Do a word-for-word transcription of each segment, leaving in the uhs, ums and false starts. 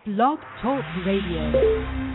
Blog Talk Radio.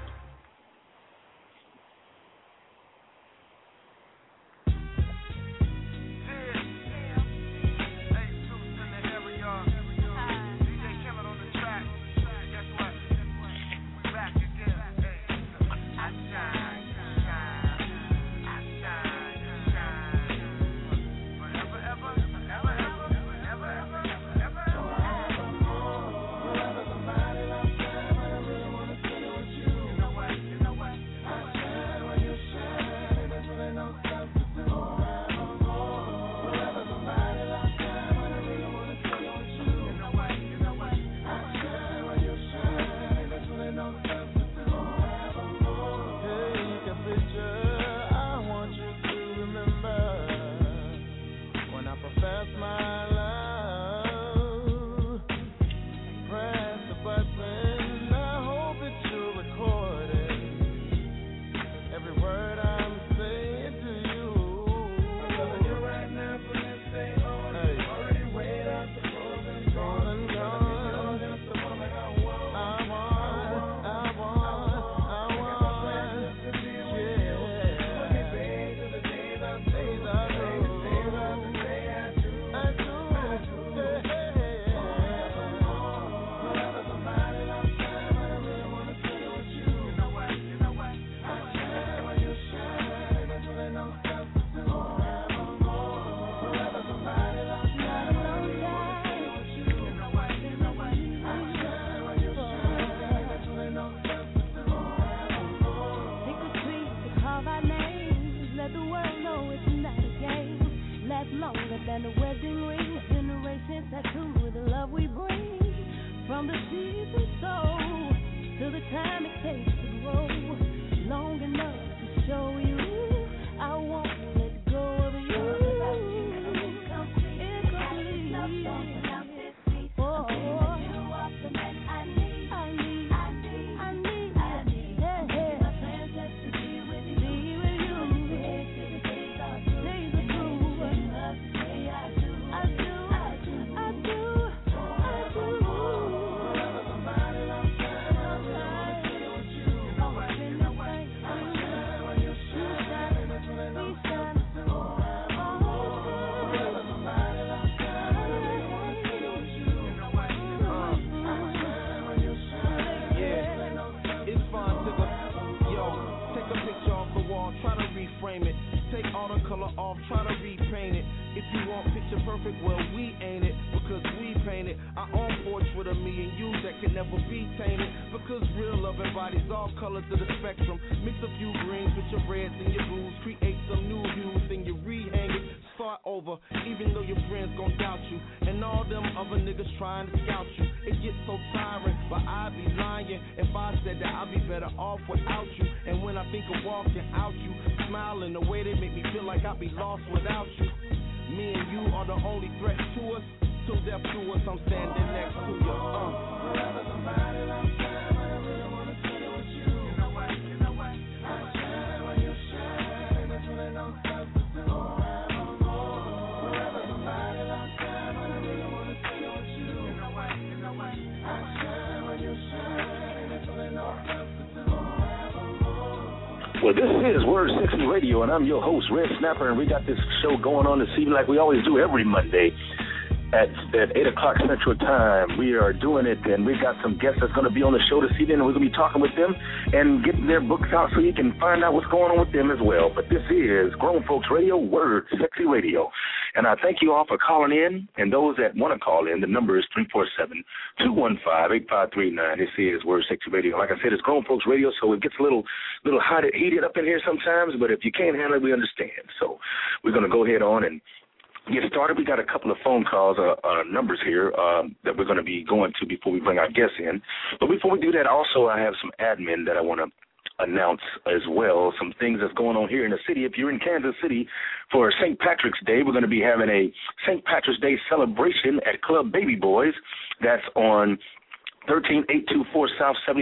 Well, this is Word Sexy Radio, and I'm your host, Red Snapper, and we got this show going on this evening like we always do every Monday at, at eight o'clock Central Time. We are doing it, and we got some guests that's going to be on the show this evening, and we're going to be talking with them and getting their books out so you can find out what's going on with them as well. But this is Grown Folks Radio, Word Sexy Radio. And I thank you all for calling in, and those that want to call in, the number is three four seven, two one five, eight five three nine. This is Word Sexy Radio. Like I said, it's Grown Folks Radio, so it gets a little little hot, heated up in here sometimes, but if you can't handle it, we understand. So we're going to go ahead on and get started. We got a couple of phone calls, uh, uh, numbers here um, that we're going to be going to before we bring our guests in. But before we do that, also I have some admin that I want to announce as well, some things that's going on here in the city. If you're in Kansas City for Saint Patrick's Day, we're going to be having a Saint Patrick's Day celebration at Club Baby Boys. That's on thirteen eight two four South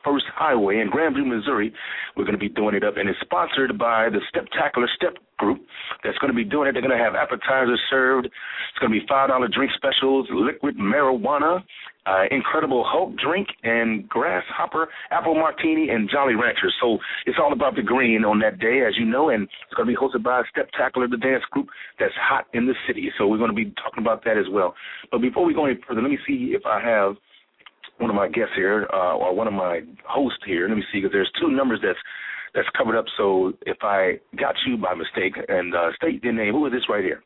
First Highway in Grandview, Missouri. We're going to be doing it up, and it's sponsored by the Steptacular Step Group that's going to be doing it. They're going to have appetizers served. It's going to be five dollar drink specials, liquid marijuana, uh, Incredible Hulk drink, and Grasshopper Apple Martini and Jolly Ranchers. So it's all about the green on that day, as you know, and it's going to be hosted by Steptacular, the dance group that's hot in the city. So we're going to be talking about that as well. But before we go any further, let me see if I have one of my guests here, uh, or one of my hosts here. Let me see, because there's two numbers that's that's covered up. So if I got you by mistake, and uh, state your name. Who is this right here?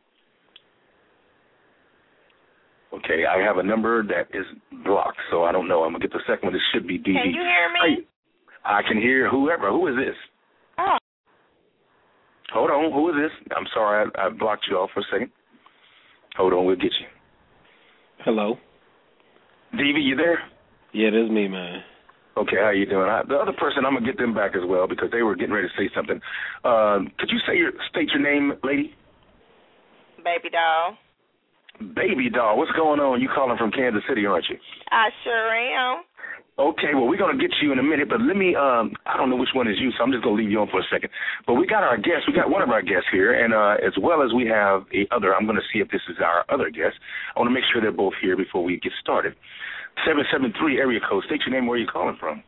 Okay, I have a number that is blocked, so I don't know. I'm going to get the second one. This should be D V. Can you hear me? I, I can hear whoever. Who is this? Oh. Hold on. Who is this? I'm sorry, I, I blocked you off for a second. Hold on, we'll get you. Hello. D V, you there? Yeah, that's me, man. Okay, how you doing? I, the other person, I'm going to get them back as well because they were getting ready to say something. Uh, could you say your, state your name, lady? Baby doll. Baby doll, what's going on? You calling from Kansas City, aren't you? I sure am. Okay, well, we're going to get you in a minute, but let me, um, I don't know which one is you, so I'm just going to leave you on for a second. But we got our guest. We got one of our guests here, and uh, as well as we have a other, I'm going to see if this is our other guest. I want to make sure they're both here before we get started. seven seven three area code. State your name, where you're calling from.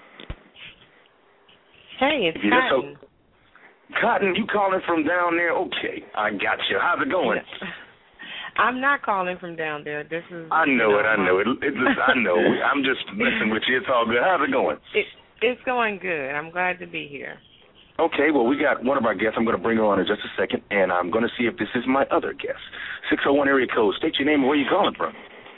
Hey, it's If you just Cotton. so- Cotton, you calling from down there? Okay, I got you. How's it going? I'm not calling from down there. This is. I know you it. I know it. it listen, I know. I'm just messing with you. It's all good. How's it going? It, it's going good. I'm glad to be here. Okay, well, we got one of our guests. I'm going to bring her on in just a second, and I'm going to see if this is my other guest. six oh one area code. State your name and where you calling from.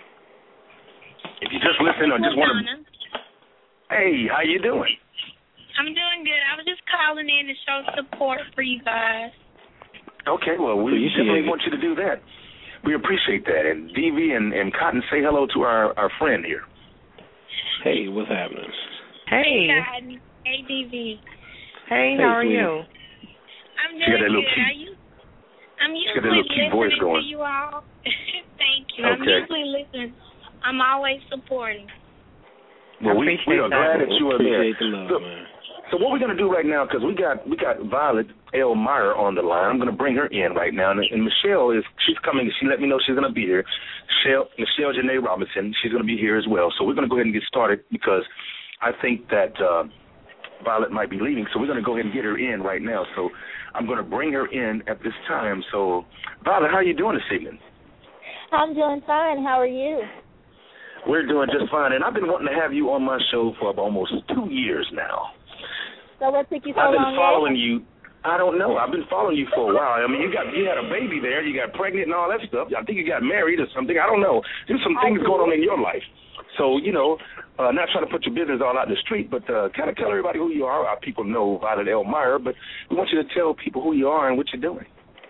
If you just listen or just want to. Hey, how you doing? I'm doing good. I was just calling in to show support for you guys. Okay, well, we definitely want you to do that. We appreciate that. And D V and, and Cotton, say hello to our, our friend here. Hey, what's happening? Hey. Hey, Cotton. Hey, D V. Hey, Hey, how are sweetie. you? I'm She got doing that little good. cute- Are you? I'm got that usually little cute voice listening going. to you all. Thank you. I'm Okay. usually listening. I'm always supporting. Well, we, we appreciate are that. glad that you are there. Appreciate the love, So, man. so what we're going to do right now, because we got we got Violet L. Meyer on the line. I'm going to bring her in right now. And, and Michelle, is she's coming. She let me know she's going to be here. Michelle, Michelle Janae Robinson, she's going to be here as well. So we're going to go ahead and get started because I think that uh, Violet might be leaving. So we're going to go ahead and get her in right now. So I'm going to bring her in at this time. So, Violet, how are you doing this evening? I'm doing fine. How are you? We're doing just fine. And I've been wanting to have you on my show for almost two years now. So what took you so I've been long? following you. I don't know. I've been following you for a while. I mean, you got you had a baby there. You got pregnant and all that stuff. I think you got married or something. I don't know. There's some things going on in your life. So, you know, uh, not trying to put your business all out in the street, but uh, kind of tell everybody who you are. Our people know Violet L. Meyer, but we want you to tell people who you are and what you're doing.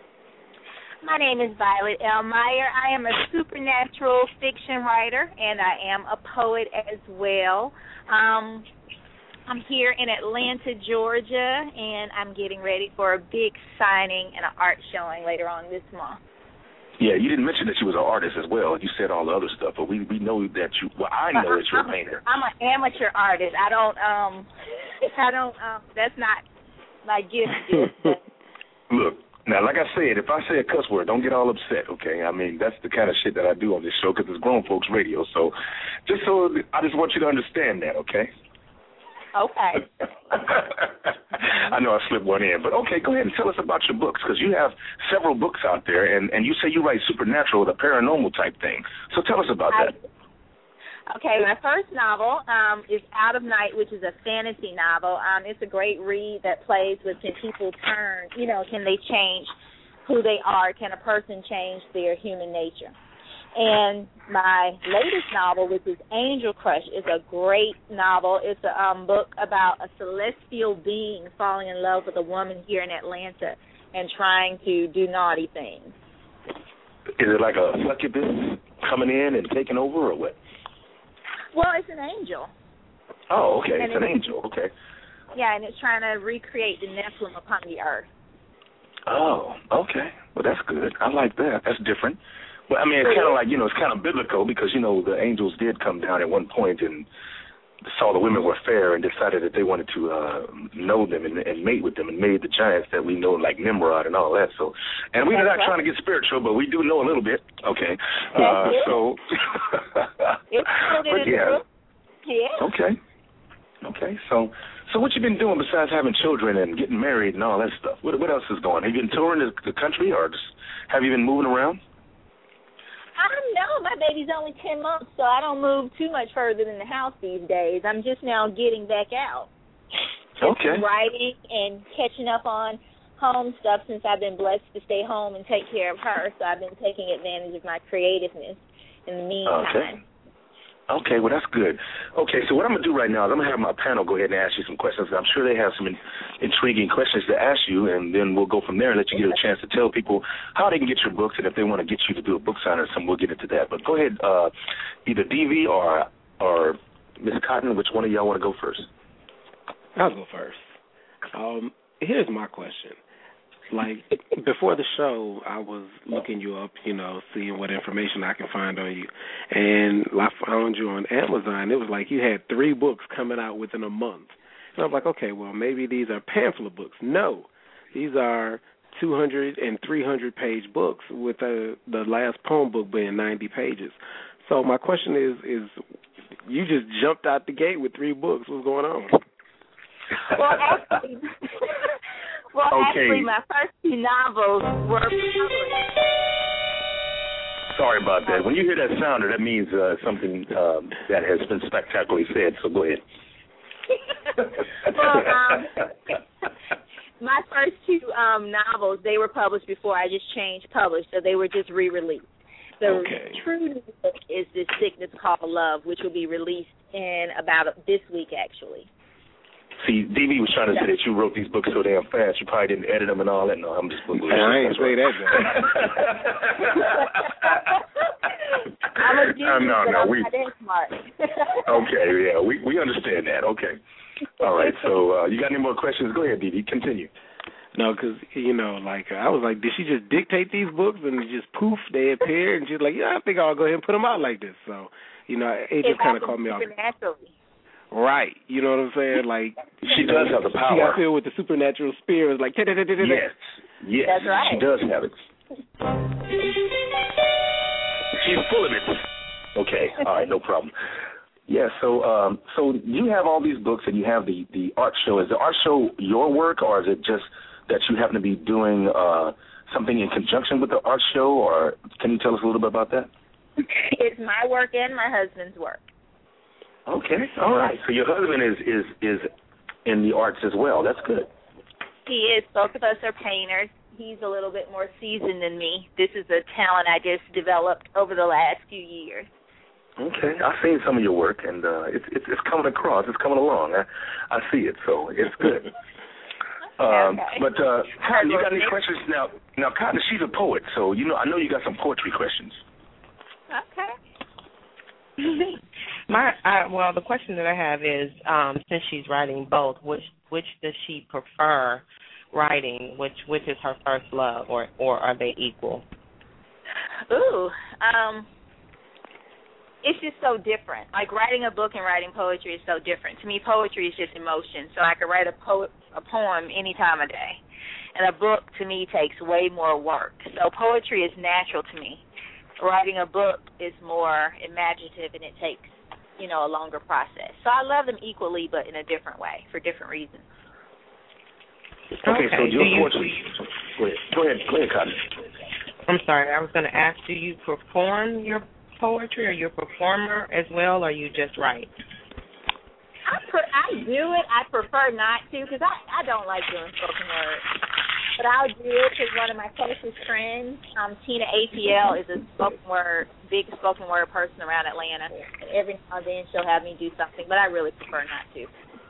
My name is Violet L. Meyer. I am a supernatural fiction writer, and I am a poet as well. Um, I'm here in Atlanta, Georgia, and I'm getting ready for a big signing and an art showing later on this month. Yeah, you didn't mention that you was an artist as well. You said all the other stuff, but we, we know that you, well, I know that you're a painter. I'm an amateur artist. I don't, um, I don't, um, that's not my gift. Look, now, like I said, if I say a cuss word, don't get all upset, okay? I mean, that's the kind of shit that I do on this show because it's grown folks radio. So just so I just want you to understand that, okay? Okay. I know I slipped one in, but okay, go ahead and tell us about your books because you have several books out there, and, and you say you write supernatural, the paranormal type thing. So tell us about I, that. Okay, my first novel um, is Out of Night, which is a fantasy novel. Um, it's a great read that plays with can people turn, you know, can they change who they are? Can a person change their human nature? And my latest novel, which is Angel Crush, is a great novel. It's a um, book about a celestial being falling in love with a woman here in Atlanta and trying to do naughty things. Is it like a succubus coming in and taking over or what? Well, it's an angel. Oh, okay. And It's an it's- angel. Okay. Yeah, and it's trying to recreate the Nephilim upon the earth. Oh, okay. Well, that's good. I like that. That's different. Well, I mean, it's kind of like, you know, it's kind of biblical because, you know, the angels did come down at one point and saw the women were fair and decided that they wanted to uh, know them and, and mate with them and made the giants that we know like Nimrod and all that. So, and we're not right. trying to get spiritual, but we do know a little bit. Okay, uh, so but yeah, yeah. Okay, okay. So, so what you been doing besides having children and getting married and all that stuff? What, what else is going on? Have you been touring the, the country, or just have you been moving around? I don't know. My baby's only ten months, so I don't move too much further than the house these days. I'm just now getting back out. Okay. Writing and catching up on home stuff since I've been blessed to stay home and take care of her, so I've been taking advantage of my creativeness in the meantime. Okay. Okay, well, that's good. Okay, so what I'm going to do right now is I'm going to have my panel go ahead and ask you some questions. I'm sure they have some in, intriguing questions to ask you, and then we'll go from there and let you get a chance to tell people how they can get your books, and if they want to get you to do a book signing or something, we'll get into that. But go ahead, uh, either D V or or Miss Cotton, which one of y'all want to go first? I'll go first. Um, here's my question. Like, before the show, I was looking you up, you know, seeing what information I can find on you. And I found you on Amazon. It was like you had three books coming out within a month. And I was like, okay, well, maybe these are pamphlet books. No, these are two hundred and three hundred page books, with the, the last poem book being ninety pages. So my question is, is you just jumped out the gate with three books. What's going on? Well, actually... Well, okay. actually, my first two novels were published. Sorry about that. When you hear that sounder, that means uh, something um, that has been spectacularly said, so go ahead. Well, um, my first two um, novels, they were published before I just changed published, so they were just re-released. The okay. true new book is This Sickness Called Love, which will be released in about this week, actually. See, D V was trying to say that you wrote these books so damn fast, you probably didn't edit them and all that. No, I'm just bullshit. I ain't say that, I'm a genius, uh, no, but no, I'm we, not that smart. Okay, yeah, we we understand that. Okay. All right, so uh, you got any more questions? Go ahead, D V, continue. No, because, you know, like, I was like, did she just dictate these books and just poof, they appear? And she's like, yeah, I think I'll go ahead and put them out like this. So, you know, it just kind of caught me off. Supernaturally. Right, you know what I'm saying? Like, she does have the power. She got filled with the supernatural spirit. It's like, yes, yes, that's right. She does have it. She's full of it. Okay, all right, no problem. Yeah, so um, so you have all these books and you have the, the art show. Is the art show your work, or is it just that you happen to be doing uh, something in conjunction with the art show, or can you tell us a little bit about that? It's my work and my husband's work. Okay, all right. So your husband is, is, is in the arts as well. That's good. He is. Both of us are painters. He's a little bit more seasoned than me. This is a talent I just developed over the last few years. Okay, I've seen some of your work, and uh, it's, it's it's coming across. It's coming along. I, I see it, so it's good. um, okay. But uh, Cotton, you got any questions now? Now, Cotton, she's a poet, so you know I know you got some poetry questions. Okay. My I, well, the question that I have is, um, since she's writing both, which which does she prefer writing? Which which is her first love, or or are they equal? Ooh, um, it's just so different. Like, writing a book and writing poetry is so different. To me, poetry is just emotion. So I could write a po- a poem any time of day, and a book to me takes way more work. So poetry is natural to me. Writing a book is more imaginative, and it takes, you know, a longer process. So I love them equally, but in a different way, for different reasons. Okay, okay. so your you, poetry. Go ahead, go ahead, go ahead, Cotton. I'm sorry, I was going to ask, do you perform your poetry, or you're a performer as well, or you just write? I pre- I do it. I prefer not to, because I, I don't like doing spoken word. But I'll do it because one of my closest friends, um, Tina A P L, is a spoken word, big spoken word person around Atlanta. And every now and then she'll have me do something, but I really prefer not to.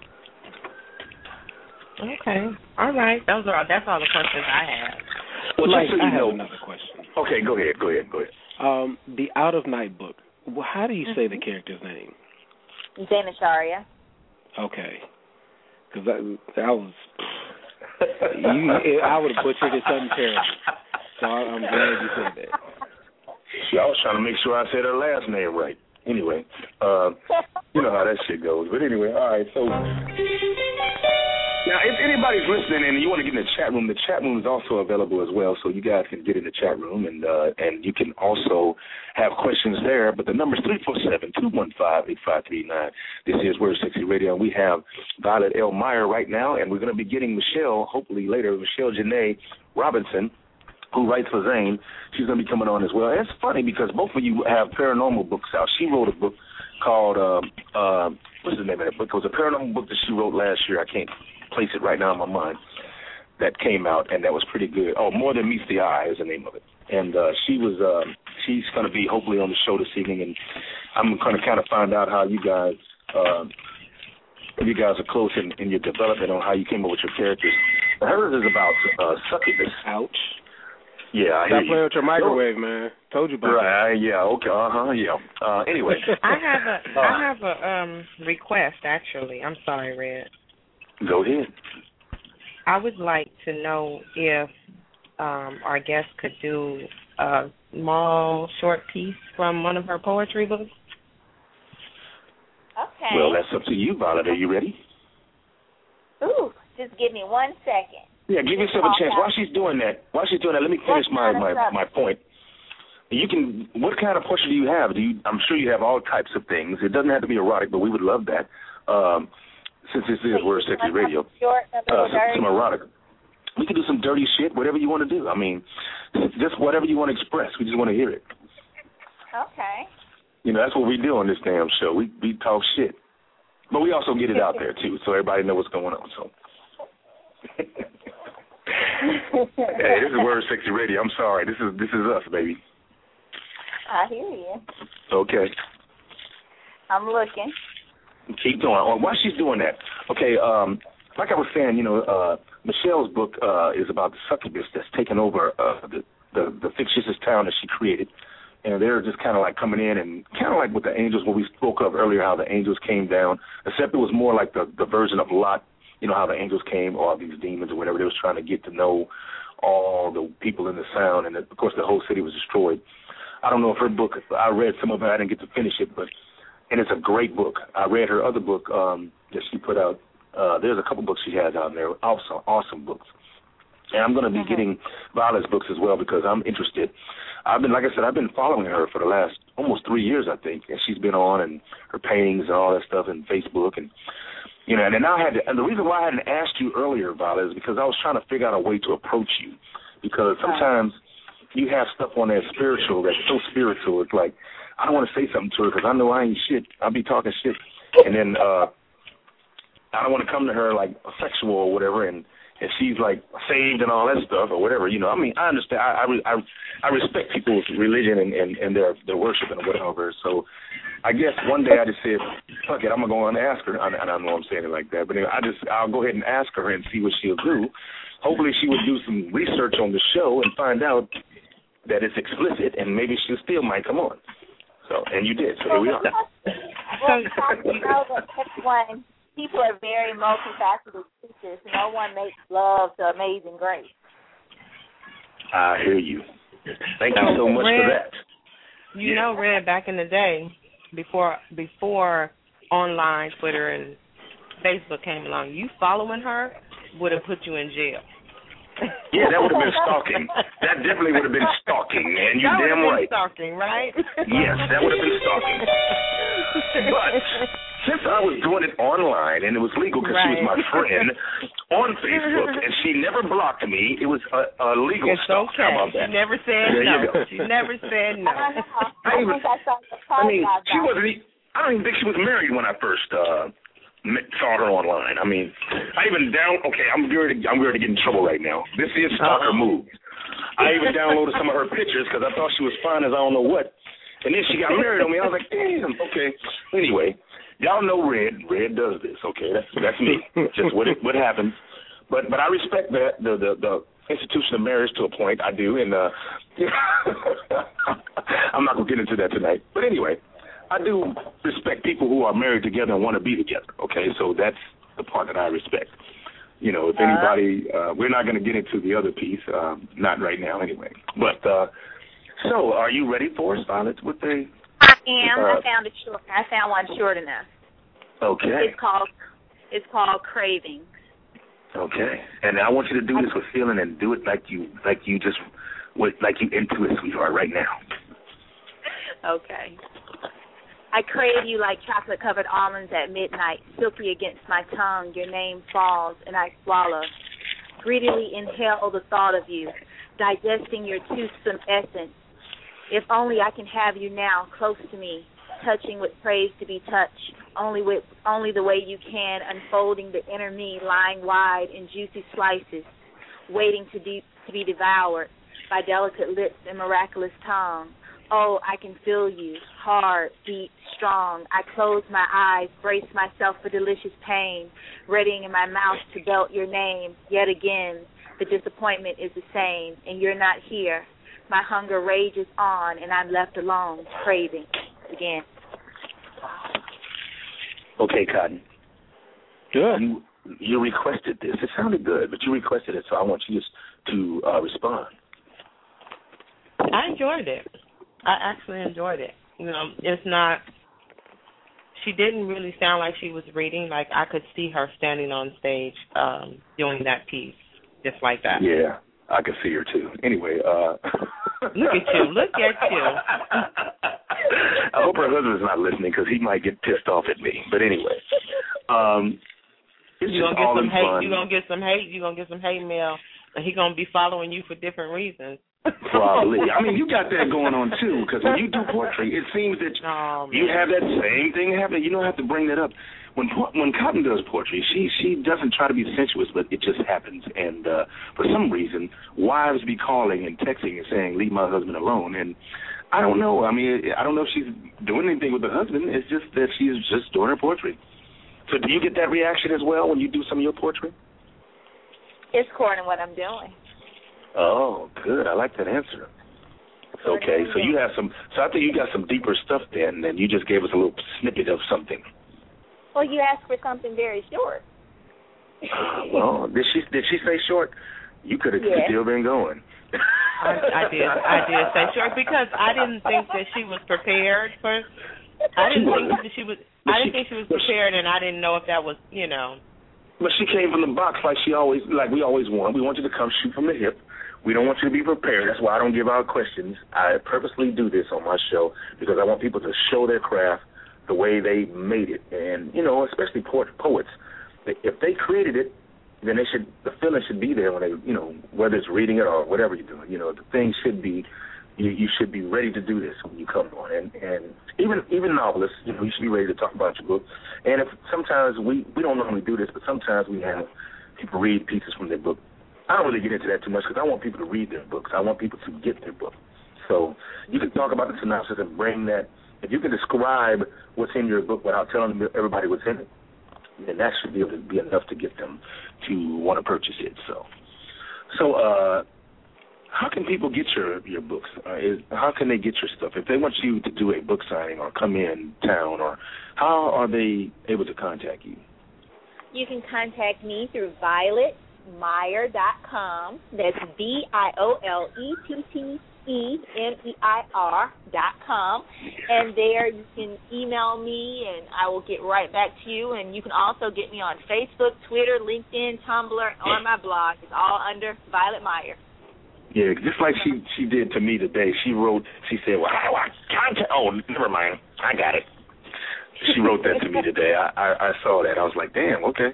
Okay. All right. Those are that's all the questions I have. Well, like, just so you I have know, another question. Okay, go ahead, go ahead, go ahead. Um, the Out of Night book. Well, how do you say mm-hmm. the character's name? Dana Sharia. Okay, because that, that was you. I would have butchered it something terrible. So I, I'm glad you said that. See, I was trying to make sure I said her last name right. Anyway, uh, you know how that shit goes. But anyway, all right. So now, if anybody's listening and you want to get in the chat room, the chat room is also available as well. So you guys can get in the chat room, and uh, and you can also have questions there. But the number is three four seven, two one five, eight five three nine. This is Word Sexy Radio, and we have Violet L. Meyer right now, and we're going to be getting Michelle, hopefully later, Michelle Janae Robinson, who writes for Zane. She's going to be coming on as well. And it's funny because both of you have paranormal books out. She wrote a book called, uh, uh, what's the name of that book? It was a paranormal book that she wrote last year. I can't place it right now in my mind. That came out, and that was pretty good. Oh, More Than Meets the Eye is the name of it. And uh, she was, uh, she's going to be hopefully on the show this evening, and I'm going to kind of find out how you guys, uh, if you guys are close in, in your development on how you came up with your characters. Hers is about uh, succubus. Ouch. Yeah, I Stop hear playing you. with your microwave, man. Told you about right, that. Yeah, okay, uh-huh, yeah. Uh, anyway. I have a, I have a um, request, actually. I'm sorry, Red. Go ahead. I would like to know if um, our guest could do a small, short piece from one of her poetry books. Okay. Well, that's up to you, Violet. Are you ready? Ooh, just give me one second. Yeah, give yourself a chance. While she's doing that, while she's doing that, let me finish my, my, my point. You can. What kind of poetry do you have? Do you? I'm sure you have all types of things. It doesn't have to be erotic, but we would love that. Um, since this is Word Sexy Radio, short, uh, some, some erotic. We can do some dirty shit, whatever you want to do. I mean, just whatever you want to express. We just want to hear it. Okay. You know, that's what we do on this damn show. We we talk shit, but we also get it out there too, so everybody knows what's going on. So. Hey, this is Word Sexy Radio. I'm sorry. This is this is us, baby. I hear you. Okay. I'm looking. Keep going. Oh, while she's doing that, okay, um, like I was saying, you know, uh, Michelle's book uh, is about the succubus that's taken over uh, the, the, the fictitious town that she created. And they're just kind of like coming in and kind of like with the angels, what we spoke of earlier, how the angels came down, except it was more like the, the version of Lot, you know, how the angels came, or these demons or whatever. They was trying to get to know all the people in the sound, and, of course, the whole city was destroyed. I don't know if her book, I read some of it. I didn't get to finish it, but and it's a great book. I read her other book um, that she put out. Uh, there's a couple books she has out there, awesome, awesome books. And I'm going to be mm-hmm. getting Violet's books as well because I'm interested. I've been, like I said, I've been following her for the last almost three years, I think, and she's been on and her paintings and all that stuff and Facebook and, you know, and then I had to, and the reason why I hadn't asked you earlier, Violet, is because I was trying to figure out a way to approach you because sometimes you have stuff on there spiritual that's so spiritual. It's like, I don't want to say something to her because I know I ain't shit. I'll be talking shit. And then uh, I don't want to come to her like sexual or whatever and, and she's like saved and all that stuff or whatever. You know, I mean, I understand. I I, I respect people's religion and, and, and their, their worship and whatever. So I guess one day I just said, fuck it, I'm going to go on and ask her. I, I don't know I'm saying it like that. But anyway, I just, I'll go ahead and ask her and see what she'll do. Hopefully she would do some research on the show and find out that it's explicit, and maybe she still might come on. So, and you did. So here we are. Well, you know that everyone, people are very multifaceted creatures. No one makes love to Amazing Grace. I hear you. Thank you so much Red, for that. You yeah. know, Red, back in the day, before before online Twitter and Facebook came along, you following her would have put you in jail. Yeah, that would have been stalking. That definitely would have been stalking, man. You that damn would have right. Been stalking, right? Yes, that would have been stalking. But since I was doing it online and it was legal because right. she was my friend on Facebook and she never blocked me, it was a, a legal it's stalk. Okay. How about that? She never said there no. You go. She never said no. I, know. I, I, even, think I, saw the I mean, about she that. wasn't. I don't even think she was married when I first uh, met, saw her online. I mean, I even down. Okay, I'm ready. To, I'm ready to get in trouble right now. This is stalker uh-huh. move. I even downloaded some of her pictures because I thought she was fine as I don't know what. And then she got married on me. I was like, damn. Okay. Anyway, y'all know Red. Red does this. Okay, that's that's me. Just what it, what happens. But but I respect that the the. the institution of marriage to a point, I do, and uh, I'm not going to get into that tonight. But anyway, I do respect people who are married together and want to be together, okay? So that's the part that I respect. You know, if anybody, uh, we're not going to get into the other piece, um, not right now anyway. But, uh, so are you ready for us, Violet, with the... I am. Uh, I found it short. I found one short enough. Okay. It's called it's called Cravings. Okay. And I want you to do this with feeling and do it like you like you just with like you into it, sweetheart, right now. Okay. I crave you like chocolate-covered almonds at midnight, silky against my tongue. Your name falls, and I swallow. Greedily inhale the thought of you, digesting your toothsome essence. If only I can have you now, close to me, touching with praise to be touched, only with only the way you can, unfolding the inner me, lying wide in juicy slices, waiting to be to be devoured by delicate lips and miraculous tongue. Oh, I can feel you, hard, deep, strong. I close my eyes, brace myself for delicious pain, readying in my mouth to belt your name. Yet again, the disappointment is the same, and you're not here. My hunger rages on, and I'm left alone, craving again. Okay, Cotton. Good. You, you requested this. It sounded good, but you requested it, so I want you to uh, respond. I enjoyed it. I actually enjoyed it. You know, it's not, she didn't really sound like she was reading. Like, I could see her standing on stage um, doing that piece, just like that. Yeah, I could see her, too. Anyway. Uh, look at you. Look at you. I hope her husband's not listening because he might get pissed off at me. But anyway. Um, it's you're just gonna get all some in hate. fun. You're going to get some hate. You're going to get some hate mail. And he's going to be following you for different reasons. Probably. I mean, you got that going on, too, because when you do poetry, it seems that oh, you have that same thing happening. You don't have to bring that up. When when Cotton does poetry, she she doesn't try to be sensuous, but it just happens. And uh, for some reason, wives be calling and texting and saying, leave my husband alone. And I don't know. I mean, I don't know if she's doing anything with her husband. It's just that she's just doing her poetry. So do you get that reaction as well when you do some of your poetry? It's according to what I'm doing. Oh, good. I like that answer. Okay, so you have some. So I think you got some deeper stuff then, and you just gave us a little snippet of something. Well, you asked for something very short. Uh, well, did she did she say short? You could have yeah. still been going. I, I did. I did say short because I didn't think that she was prepared for. I didn't think that she was. I didn't think she was prepared, and I didn't know if that was, you know. But she came from the box like she always, like we always want. We want you to come shoot from the hip. We don't want you to be prepared. That's why I don't give out questions. I purposely do this on my show because I want people to show their craft the way they made it. And, you know, especially poets, if they created it, then they should, the feeling should be there when they, you know, whether it's reading it or whatever you're doing. You know, the thing should be, you, you should be ready to do this when you come on. And, and even even novelists, you know, you should be ready to talk about your book. And if sometimes we, we don't normally do this, but sometimes we have people read pieces from their book. I don't really get into that too much because I want people to read their books. I want people to get their book. So you can talk about the synopsis and bring that. If you can describe what's in your book without telling everybody what's in it, then that should be able to be enough to get them to want to purchase it. So, so uh, how can people get your your books? Uh, is, how can they get your stuff? If they want you to do a book signing or come in town, or how are they able to contact you? You can contact me through violet meyer dot com. That's V I O L E T T E M E I R dot com. And there you can email me, and I will get right back to you. And you can also get me on Facebook, Twitter, LinkedIn, Tumblr, or my blog. It's all under Violet Meyer. Yeah, just like she she did to me today. She wrote, she said, well, how do I contact? Oh, never mind. I got it. She wrote that to me today. I, I, I saw that. I was like, damn, okay.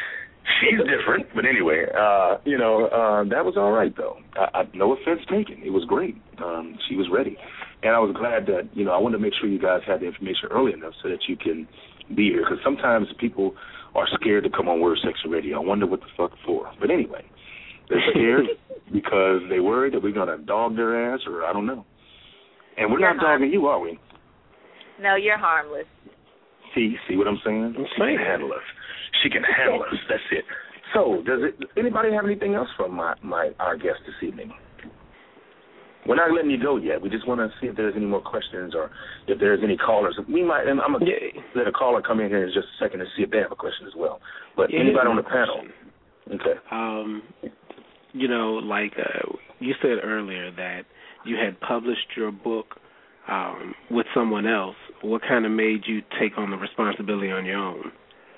She's different, but anyway, uh, you know, uh, that was all right, though. I, I, no offense taken. It was great. Um, she was ready. And I was glad that, you know, I wanted to make sure you guys had the information early enough so that you can be here, because sometimes people are scared to come on Word Sexy Radio. I wonder what the fuck for. But anyway, they're scared because they're worried that we're going to dog their ass, or I don't know. And we're you're not dogging you, are we? No, you're harmless. See, see what I'm saying? I'm she can handle us. She can handle us. That's it. So, does it? Anybody have anything else from my, my our guest this evening? We're not letting you go yet. We just want to see if there's any more questions or if there's any callers. We might, and I'm going to yeah. let a caller come in here in just a second and see if they have a question as well. But yeah, anybody on the panel? Okay. Um, you know, like uh, you said earlier that you had published your book um, with someone else what kind of made you take on the responsibility on your own?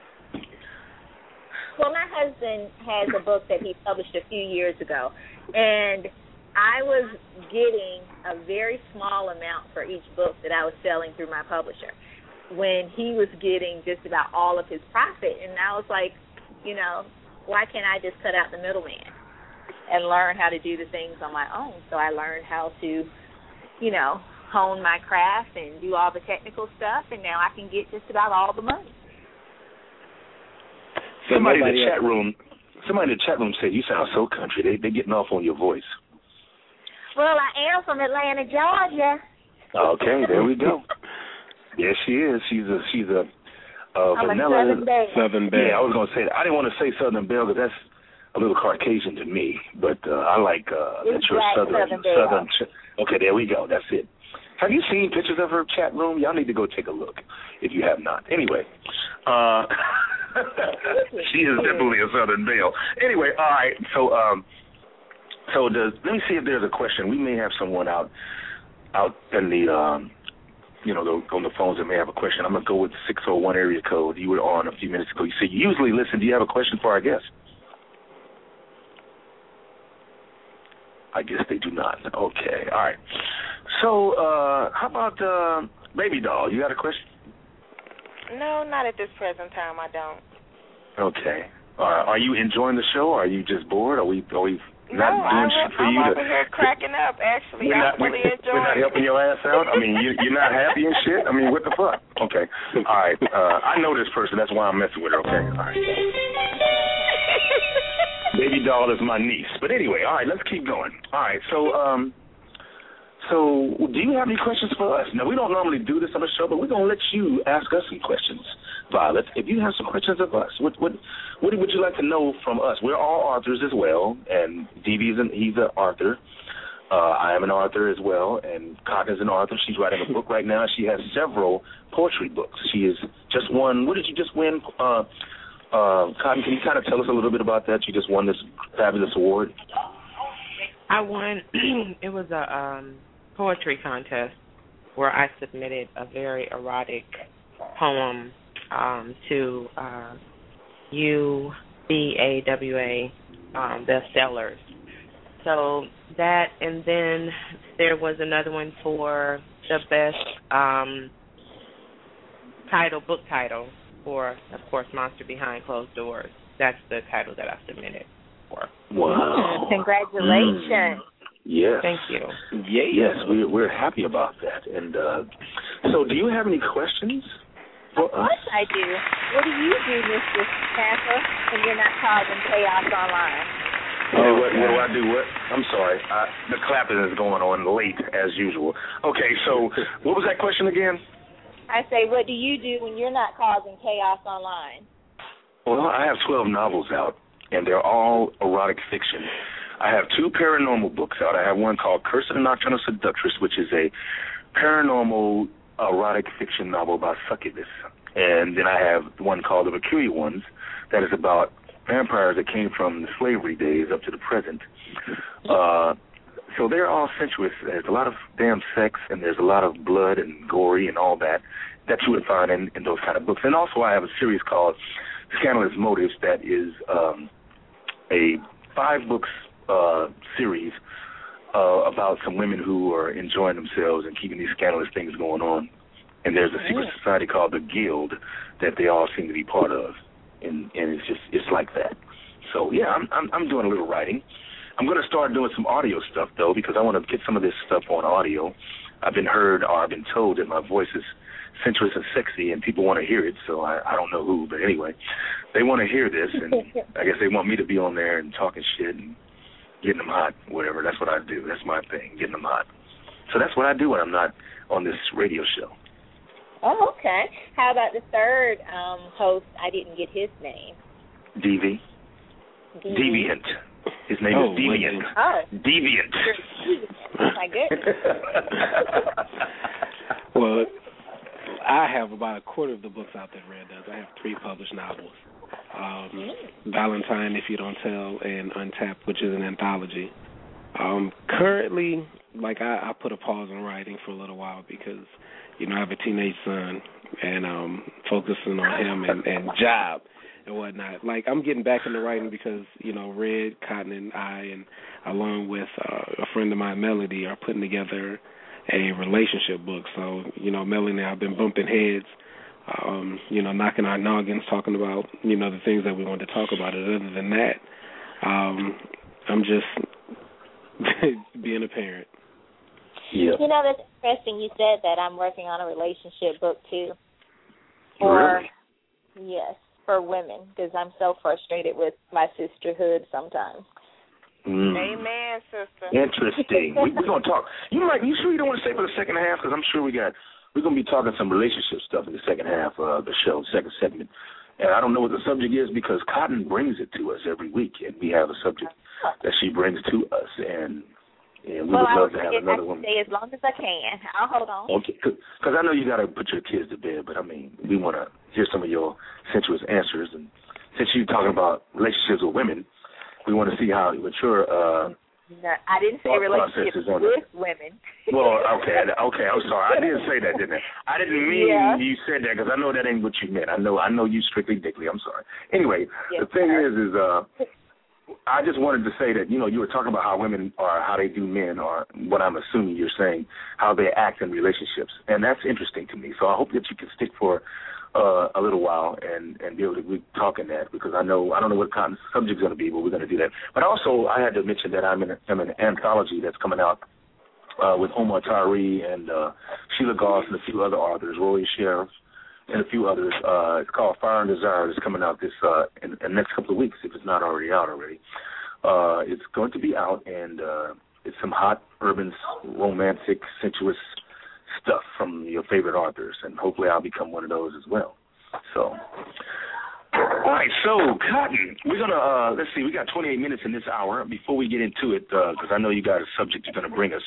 Well, my husband has a book that he published a few years ago, and I was getting a very small amount for each book that I was selling through my publisher when he was getting just about all of his profit. And I was like, you know, why can't I just cut out the middleman and learn how to do the things on my own? So I learned how to, you know, hone my craft and do all the technical stuff, and now I can get just about all the money. Somebody in the chat room, somebody in the chat room said you sound so country. They they're getting off on your voice. Well, I am from Atlanta, Georgia. Okay, there we go. Yes, she is. She's a she's a uh, I'm vanilla. a Southern Belle. Southern Belle. Yeah, I was gonna say that. I didn't want to say Southern Belle because that's a little Caucasian to me. But uh, I like uh, that you're Southern. Southern Belle. Southern. Okay, there we go. That's it. Have you seen pictures of her chat room? Y'all need to go take a look if you have not. Anyway, uh, she is definitely a Southern Belle. Anyway, all right. So, um, so does, let me see if there's a question. We may have someone out, out in the, um, you know, the, on the phones that may have a question. I'm gonna go with six oh one area code. You were on a few minutes ago. You said you usually listen. Do you have a question for our guest? I guess they do not. Okay. All right. So, uh, how about uh, Baby Doll? You got a question? No, not at this present time. I don't. Okay. Uh, are you enjoying the show? Or are you just bored? Are we? Are we not no, doing I'm, shit for I'm you? over to, here cracking up. Actually, we're I'm not, really we're, enjoying. We're not helping your ass out. I mean, you, you're not happy and shit. I mean, what the fuck? Okay. All right. Uh, I know this person. That's why I'm messing with her. Okay. All right. Baby Doll is my niece. But anyway, all right. Let's keep going. All right. So, um. So, do you have any questions for us? Now, we don't normally do this on the show, but we're going to let you ask us some questions, Violet. If you have some questions of us, what what what would you like to know from us? We're all authors as well, and D V is an, he's an author. Uh, I am an author as well, and Cotton is an author. She's writing a book right now. She has several poetry books. She is just won. What did you just win? Uh, uh, Cotton, can you kind of tell us a little bit about that? You just won this fabulous award. I won. It was a um, poetry contest where I submitted a very erotic poem um, to uh, U B A W A um, bestsellers. So that, and then there was another one for the best um, title, book title for, of course, Monster Behind Closed Doors. That's the title that I submitted for. Wow! Congratulations! Mm. Yes. Thank you. Yeah, yes, we're we're happy about that. And uh, so, do you have any questions for us? Of course I do. What do you do, Mister Tapper, when you're not causing chaos online? Oh, what, what do I do? What? I'm sorry. I, the clapping is going on late as usual. Okay, so what was that question again? I say, what do you do when you're not causing chaos online? Well, I have twelve novels out, and they're all erotic fiction. I have two paranormal books out. I have one called Curse of the Nocturnal Seductress, which is a paranormal erotic fiction novel about succubus. And then I have one called The Mercurial Ones that is about vampires that came from the slavery days up to the present. Uh, so they're all sensuous. There's a lot of damn sex, and there's a lot of blood and gory and all that that you would find in, in those kind of books. And also I have a series called Scandalous Motives that is um, a five books uh, series uh, about some women who are enjoying themselves and keeping these scandalous things going on. And there's a secret society called the Guild that they all seem to be part of. And, and it's just, it's like that. So, yeah, I'm, I'm, I'm doing a little writing. I'm going to start doing some audio stuff, though, because I want to get some of this stuff on audio. I've been heard or I've been told that my voice is sensuous and sexy, and people want to hear it, so I, I don't know who, but anyway, they want to hear this, and I guess they want me to be on there and talking shit and getting them hot, whatever. That's what I do. That's my thing, getting them hot. So that's what I do when I'm not on this radio show. Oh, okay. How about the third um, host? I didn't get his name. D V. D- Deviant. His name oh, is Deviant. Oh. Deviant. Oh, my goodness. Well, I have about a quarter of the books out that Red does. I have three published novels. Um, mm. Valentine, If You Don't Tell, and Untapped, which is an anthology. Um, currently, like I, I put a pause on writing for a little while because, you know, I have a teenage son, and um, focusing on him and, and job and whatnot. Like, I'm getting back into writing because, you know, Red, Cotton, and I, and along with uh, a friend of mine, Melody, are putting together a relationship book. So, you know, Melody and I have been bumping heads, um, you know, knocking our noggins, talking about, you know, the things that we want to talk about. And other than that, um, I'm just being a parent. Yeah. You know, that's interesting you said that. I'm working on a relationship book, too. For, really? Yes, for women, because I'm so frustrated with my sisterhood sometimes. Mm. Amen, sister. Interesting. we, we're going to talk. You might, you sure you don't want to stay for the second half? Because I'm sure we got, we're going to be talking some relationship stuff in the second half of the show, second segment. And I don't know what the subject is because Cotton brings it to us every week, and we have a subject that she brings to us, and and we well, would love I to have another one. Stay as long as I can. I'll hold on. Okay, because I know you got to put your kids to bed, but I mean, we want to hear some of your sensuous answers. And since you're talking about relationships with women, we want to see how mature. Uh, no, I didn't say relationships with women. Well, okay, okay. I'm sorry. I didn't say that, didn't I? I didn't mean yeah. you said that because I know that ain't what you meant. I know, I know you strictly dickly. I'm sorry. Anyway, yes, the thing sir. is, is uh, I just wanted to say that you know you were talking about how women are, how they do men, or what I'm assuming you're saying, how they act in relationships, and that's interesting to me. So I hope that you can stick for uh, a little while and, and be able to be talking that because I know I don't know what kind of subject's going to be, but we're going to do that. But also I had to mention that I'm in, a, I'm in an anthology that's coming out uh, with Omar Tyree and uh, Sheila Goss and a few other authors, Roy Sheriff and a few others. Uh, it's called Fire and Desire. It's coming out this uh, in, in the next couple of weeks if it's not already out already. Uh, it's going to be out, and uh, it's some hot, urban, romantic, sensuous stuff from your favorite authors, and hopefully I'll become one of those as well. So, all right, so, Cotton, we're going to, uh, let's see, we got twenty-eight minutes in this hour. Before we get into it, because uh, I know you got a subject you're going to bring us,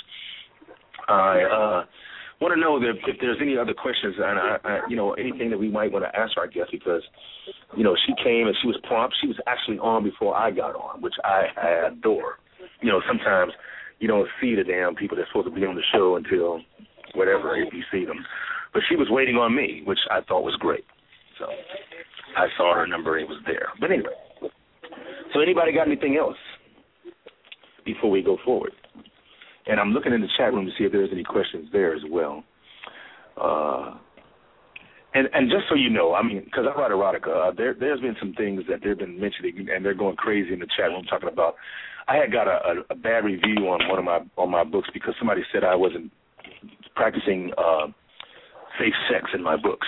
I uh, want to know that if there's any other questions, and, I, I, you know, anything that we might want to ask our guest, because, you know, she came and she was prompt. She was actually on before I got on, which I, I adore. You know, sometimes you don't see the damn people that's supposed to be on the show until whatever, if you see them. But she was waiting on me, which I thought was great. So I saw her number, it was there. But anyway, so anybody got anything else before we go forward? And I'm looking in the chat room to see if there's any questions there as well. Uh, and, and just so you know, I mean, because I write erotica, uh, there, there's been some things that they've been mentioning, and they're going crazy in the chat room talking about. I had got a, a, a bad review on one of my on my books because somebody said I wasn't practicing uh, safe sex in my books.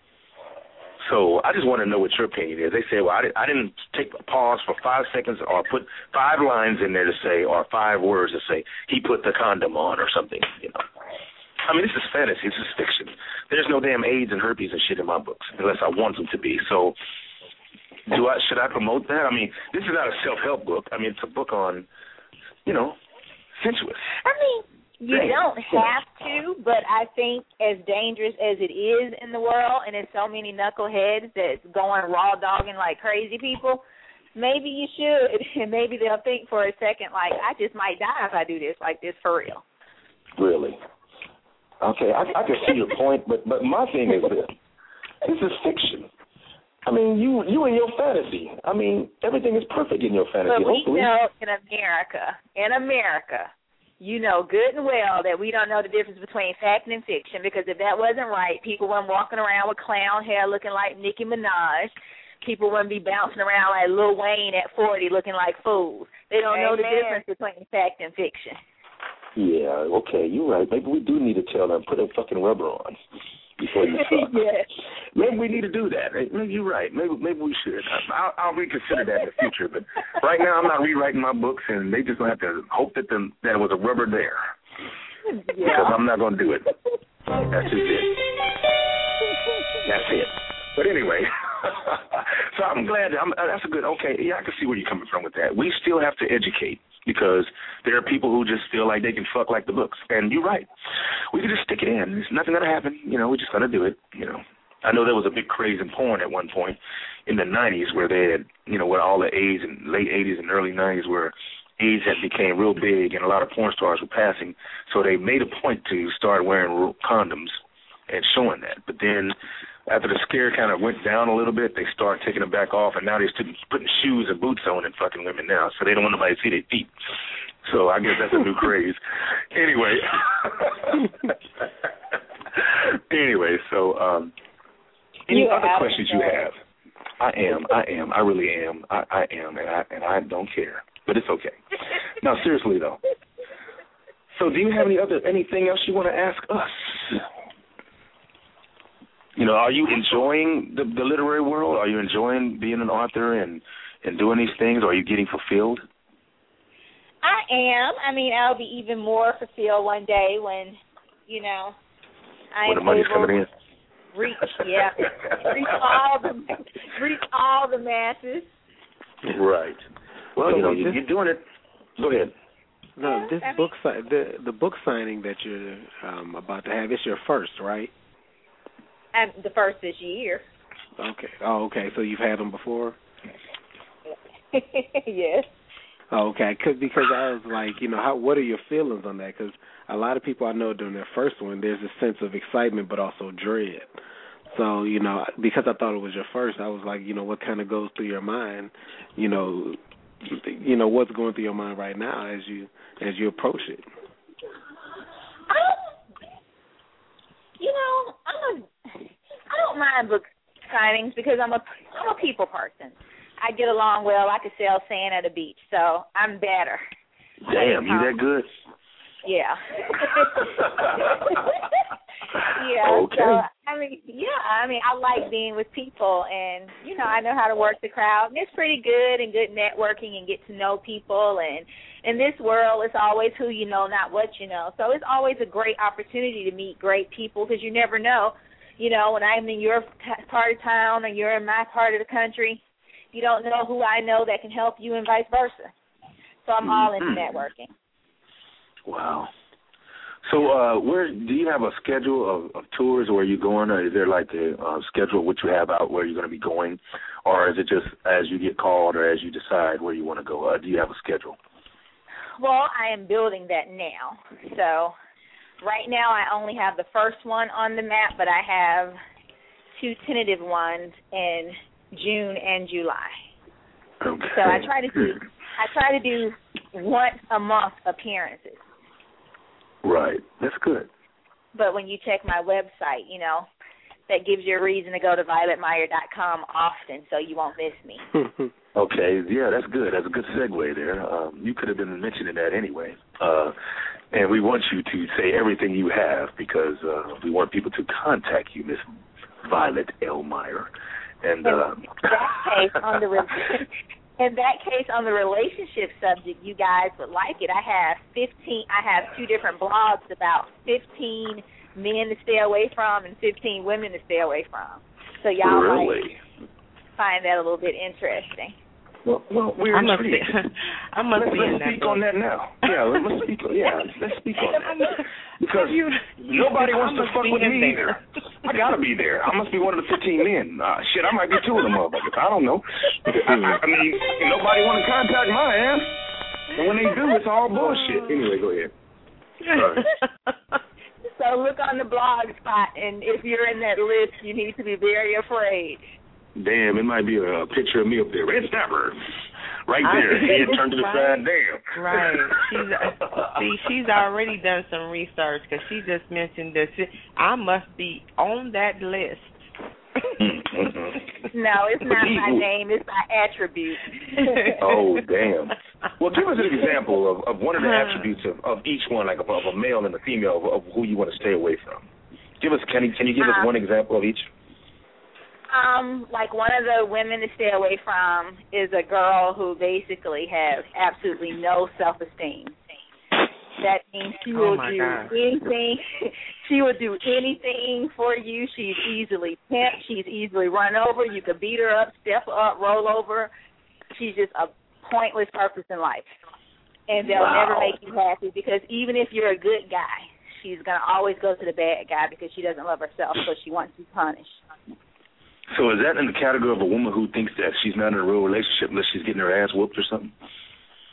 So I just want to know what your opinion is. They say, well, I, did, I didn't take a pause for five seconds or put five lines in there to say, or five words to say, he put the condom on or something, you know. I mean, this is fantasy. This is fiction. There's no damn AIDS and herpes and shit in my books unless I want them to be. So do I? Should I promote that? I mean, this is not a self-help book. I mean, it's a book on, you know, sensuous. I mean, you don't have to, but I think as dangerous as it is in the world, and there's so many knuckleheads that's going raw dogging like crazy people, maybe you should, and maybe they'll think for a second, like, I just might die if I do this like this for real. Really? Okay, I, I can see your point, but, but my thing is this. This is fiction. I mean, you you and your fantasy. I mean, everything is perfect in your fantasy, but we hopefully. know in America, in America, you know good and well that we don't know the difference between fact and fiction, because if that wasn't right, people weren't walking around with clown hair looking like Nicki Minaj. People wouldn't be bouncing around like Lil Wayne at forty looking like fools. They don't Amen. know the difference between fact and fiction. Yeah, okay, you're right. Maybe we do need to tell them, put a fucking rubber on before you suck. Yes. Maybe we need to do that. Maybe you're right. Maybe maybe we should. I'll, I'll reconsider that in the future. But right now, I'm not rewriting my books, and they just going to have to hope that the, that there was a rubber there. Yeah. Because I'm not going to do it. That's just it. That's it. But anyway, so I'm glad. I'm, that's a good, okay, yeah, I can see where you're coming from with that. We still have to educate, because there are people who just feel like they can fuck like the books. And you're right. We can just stick it in. There's nothing going to happen. You know, we're just going to do it, you know. I know there was a big craze in porn at one point in the nineties where they had, you know, where all the AIDS in late eighties and early nineties where AIDS had became real big and a lot of porn stars were passing. So they made a point to start wearing condoms and showing that. But then after the scare kind of went down a little bit, they start taking them back off, and now they're putting shoes and boots on and fucking women now, so they don't want nobody to see their feet. So I guess that's a new craze. Anyway. anyway, so um, any You other are questions you have? I am, I am, I really am, I, I am, and I and I don't care, but it's okay. Now, seriously though. So, do you have any other anything else you want to ask us? You know, are you enjoying the, the literary world? Are you enjoying being an author and, and doing these things? Or are you getting fulfilled? I am. I mean, I'll be even more fulfilled one day when, you know, I when am the money's able coming in. reach, yeah, reach all the reach all the masses. Right. Well, So you know, wait, you, this- you're doing it. Go ahead. No, this I mean- book si- the the book signing that you're um, about to have, it's your first, right? And the first this year. Okay. Oh, okay. So you've had them before? Yes. Oh, okay. Cause, because I was like, you know, how what are your feelings on that? Because a lot of people I know during their first one, there's a sense of excitement but also dread. So, you know, because I thought it was your first, I was like, you know, what kind of goes through your mind? You know, you know what's going through your mind right now as you as you approach it. Um, you know, I'm a, I don't mind book signings because I'm a I'm a people person. I get along well. I could sell sand at a beach, so I'm better. Damn, you that good? Yeah. yeah. Okay. So I mean, yeah. I mean, I like being with people, and you know, I know how to work the crowd. And it's pretty good and good networking and get to know people. And in this world, it's always who you know, not what you know. So it's always a great opportunity to meet great people because you never know. You know, when I'm in your t- part of town and you're in my part of the country, you don't know who I know that can help you and vice versa. So I'm all into networking. Wow. So, uh, where do you have a schedule of, of tours, or are you going, or is there like a uh, schedule of what you have out where you're going to be going, or is it just as you get called or as you decide where you want to go? Uh, do you have a schedule? Well, I am building that now. So right now I only have the first one on the map, but I have two tentative ones in June and July. Okay. So I try to do I try to do once a month appearances. Right. That's good. But when you check my website, you know, that gives you a reason to go to violet meyer dot com often so you won't miss me. Okay. Yeah, that's good. That's a good segue there. Um, you could have been mentioning that anyway. Uh, and we want you to say everything you have because uh, we want people to contact you, Miss Violet L. Meyer. And uh, in that case, on the re- in that case, on the relationship subject, you guys would like it. I have fifteen. I have two different blogs about fifteen men to stay away from and fifteen women to stay away from. So y'all really? might find that a little bit interesting. Well, well we're I must be, intrigued. I must let's, be in let's that speak book. on that now. Yeah, let's speak. Yeah, let's speak on that because you, nobody I wants to must fuck be with in me there. either. I gotta be there. I must be one of the fifteen men. Uh, shit, I might be two of them motherfuckers. I don't know. I, I mean, nobody want to contact my ass, and when they do, it's all bullshit. Anyway, go ahead. Sorry. So look on the blog spot, and if you're in that list, you need to be very afraid. Damn, it might be a, a picture of me up there. Red Snapper. Right there. Head turned to the right. side. Damn. Right. She's uh, see, she's already done some research because she just mentioned this. I must be on that list. No, it's not my name. It's my attribute. Oh, damn. Well, give us an example of, of one of the attributes of, of each one, like of, of a male and a female, of, of who you want to stay away from. Give us. Can you, can you give us um, one example of each? Um, like one of the women to stay away from is a girl who basically has absolutely no self-esteem. That means she will oh do God. anything. She will do anything for you. She's easily pimped. She's easily run over. You could beat her up, step her up, roll over. She's just a pointless purpose in life. And they'll Wow. never make you happy because even if you're a good guy, she's going to always go to the bad guy because she doesn't love herself, so she wants to be punished. So is that in the category of a woman who thinks that she's not in a real relationship unless she's getting her ass whooped or something?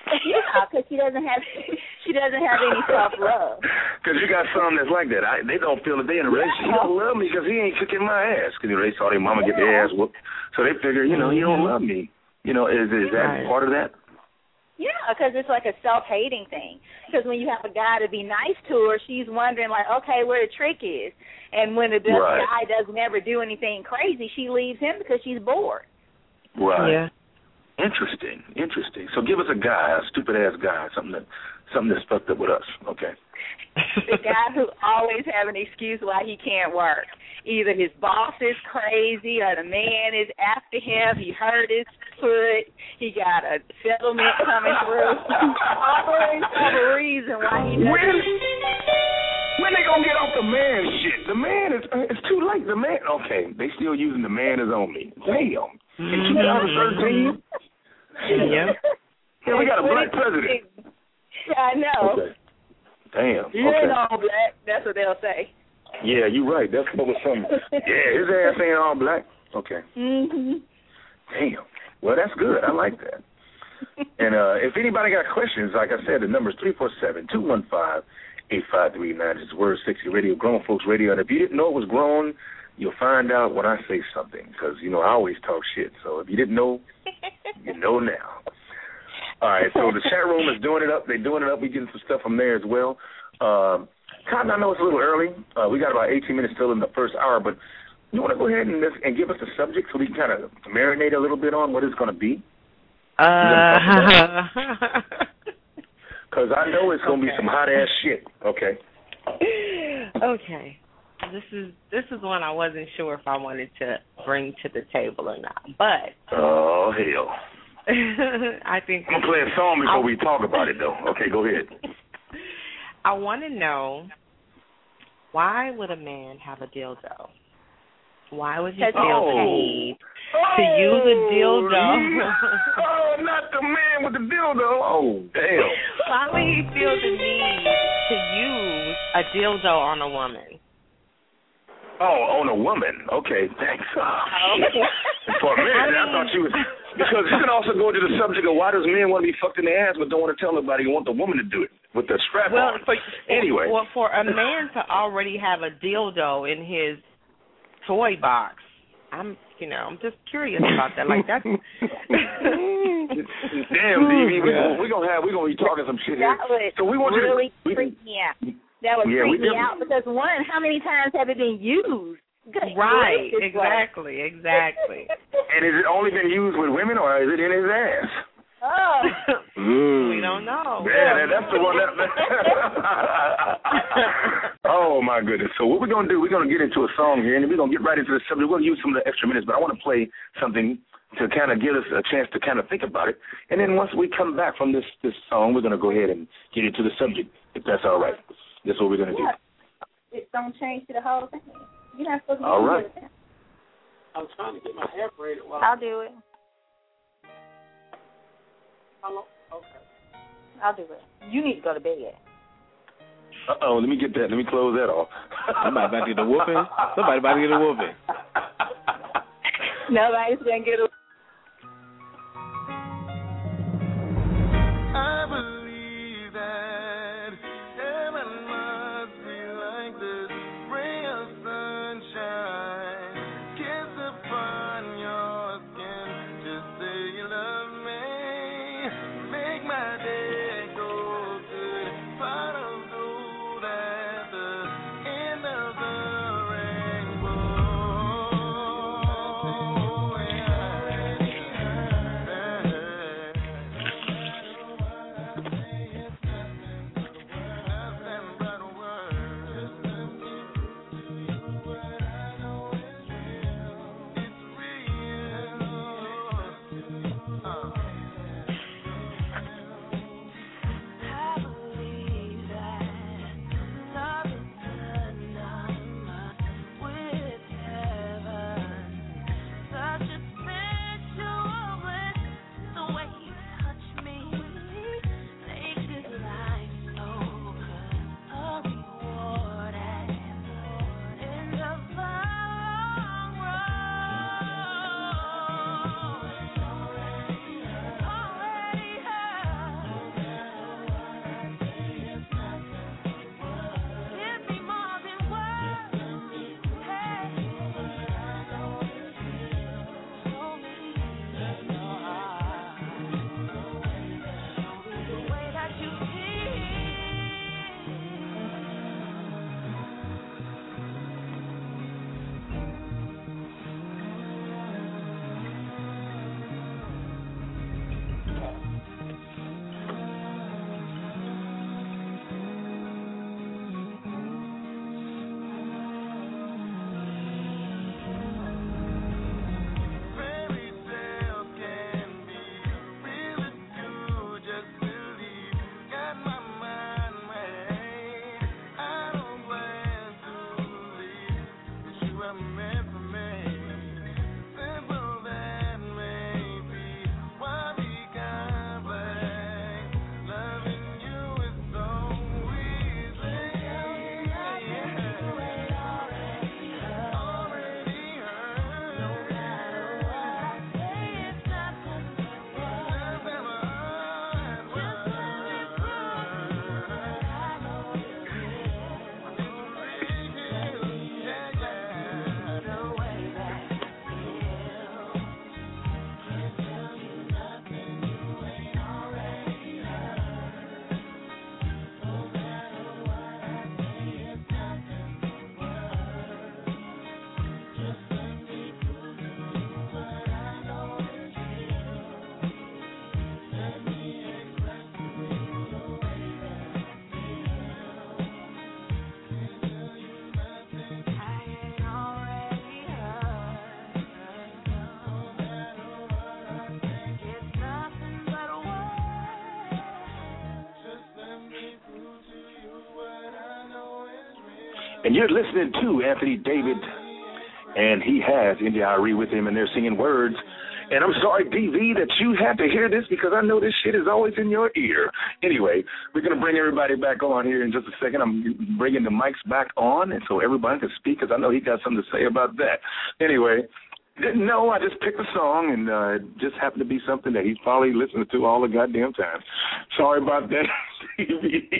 Yeah, because she doesn't have she doesn't have any self love. Because you got some that's like that. I, they don't feel that they in a relationship. He don't love me because he ain't kicking my ass. Because they saw their mama get their ass whooped, so they figure, you know, he don't love me. You know, is is that Right. part of that? Yeah, because it's like a self-hating thing. Because when you have a guy to be nice to her, she's wondering, like, okay, where the trick is. And when the Right. guy doesn't ever do anything crazy, she leaves him because she's bored. Right. Yeah. Interesting. Interesting. So give us a guy, a stupid ass guy, something that something that's fucked up with us. Okay. The guy who always have an excuse why he can't work. Either his boss is crazy or the man is after him. He hurt his foot. He got a settlement coming through. Always have a reason why he doesn't. When, when they gonna get off the man shit? The man is it's too late. The man okay, they still using the man is on me. Damn. In twenty thirteen? Yeah. Yeah, we got a black president. Yeah, I know. Okay. Damn. You ain't Okay. all black. That's what they'll say. Yeah, you're right. That's what was something. Yeah, his ass ain't all black. Okay. Mhm. Damn. Well, that's good. I like that. And uh, if anybody got questions, like I said, the number is three four seven, two one five, eight five three nine. It's Word sixty Radio, Grown Folks Radio. And if you didn't know it was grown, you'll find out when I say something because, you know, I always talk shit. So if you didn't know, you know now. All right, so the chat room is doing it up. They're doing it up. We're getting some stuff from there as well. Um, Cotton, I know it's a little early. Uh, we got about eighteen minutes still in the first hour, but you want to go ahead and, and give us a subject so we can kind of marinate a little bit on what it's going to be? Uh, Because I know it's going to okay. be some hot-ass shit. Okay. Okay. This is this is one I wasn't sure if I wanted to bring to the table or not, but Oh, hell. I think I'm going to play a song before we talk about it, though. Okay, go ahead. I want to know, why would a man have a dildo? Why would he feel Oh. the need to use a dildo? Oh, not the man with the dildo. Oh, damn. Why would he feel the need to use a dildo on a woman? Oh, on a woman. Okay, thanks. Oh, shit. For a minute, I thought you was... Because you can also go to the subject of why does men want to be fucked in the ass but don't want to tell nobody you want the woman to do it with the strap Well, on. for, Anyway. well, for a man to already have a dildo in his toy box, I'm, you know, I'm just curious about that. Like that's Damn, D V, we gonna we gonna have we gonna be talking some shit here. That would So we want really you to, we, freak me out. That would Yeah, we freak me definitely- out because one, how many times have it been used? Good right, gracious, exactly, exactly. and has it only been used with women or is it in his ass? Oh. Mm. We don't know. Yeah, that, that's the one. That, oh my goodness! So what we're gonna do? We're gonna get into a song here, and we're gonna get right into the subject. We're gonna use some of the extra minutes, but I want to play something to kind of give us a chance to kind of think about it. And then once we come back from this this song, we're gonna go ahead and get into the subject, if that's all right. That's what we're gonna do. It don't change to the whole thing. You're not supposed to All do right. it. I was trying to get my hair braided while I'll do it. How long? Okay. I'll do it. You need to go to bed. Uh oh, let me get that. Let me close that off. Somebody about to get a whooping. Somebody about to get a whooping. Nobody's gonna get a. I believe that heaven must be like this ray of sunshine. Kiss upon your skin, just say you love me. Make my day go good. Pot of gold at the end of the rainbow. Yeah. And you're listening to Anthony David, and he has India Arie with him, and they're singing words. And I'm sorry, D V, that you had to hear this because I know this shit is always in your ear. Anyway, we're going to bring everybody back on here in just a second. I'm bringing the mics back on, and so everybody can speak because I know he got something to say about that. Anyway, didn't know. I just picked a song, and uh, it just happened to be something that he's probably listening to all the goddamn time. Sorry about that, D V.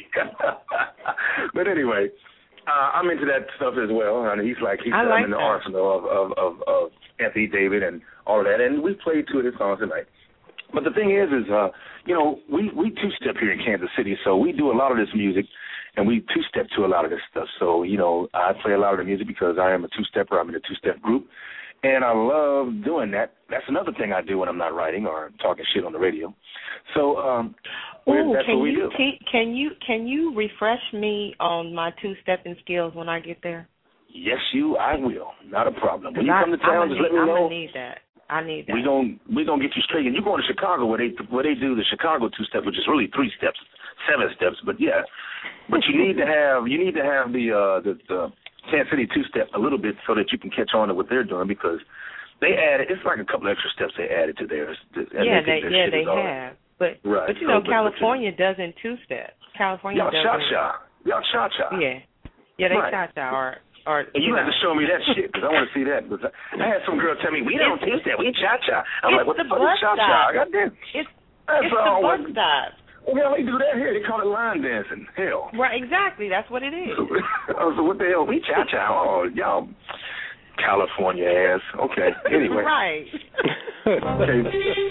But anyway, uh, I'm into that stuff as well. And he's like, he's I like in the that. arsenal of, of, of, of Anthony David and all of that. And we played two of his songs tonight. But the thing is, is, uh, you know, we, we two-step here in Kansas City, so we do a lot of this music, and we two-step to a lot of this stuff. So, you know, I play a lot of the music because I am a two-stepper. I'm in a two-step group. And I love doing that. That's another thing I do when I'm not writing or talking shit on the radio. So um, Ooh, that's can what we you do. te- can you can you refresh me on my two stepping skills when I get there? Yes, you. I will. Not a problem. When you I, come to town, I'm just let me I'm know. gonna need that. I need that. We gon' we gonna get you straight. And you're going to Chicago where they where they do the Chicago two step, which is really three steps, seven steps. But yeah, but you need to have you need to have the uh, the, the Kansas City two step a little bit so that you can catch on to what they're doing because they added. It's like a couple extra steps they added to theirs. Yeah, they yeah they have. But right. but you know so, but, California but, doesn't two step. California y'all doesn't. cha cha. Y'all cha cha. Yeah, yeah they right. cha cha or or. And you, you have know. to show me that shit because I want to see that. Because I had some girl tell me we don't two step, we cha cha. I'm like, what the, the fuck is cha cha? Goddamn. It's That's it's all. the bus stop. Well, they do that here. They call it line dancing. Hell. Right, exactly. That's what it is. So what the hell? We cha cha. Oh, y'all. California ass. Okay. Anyway. Right. Okay.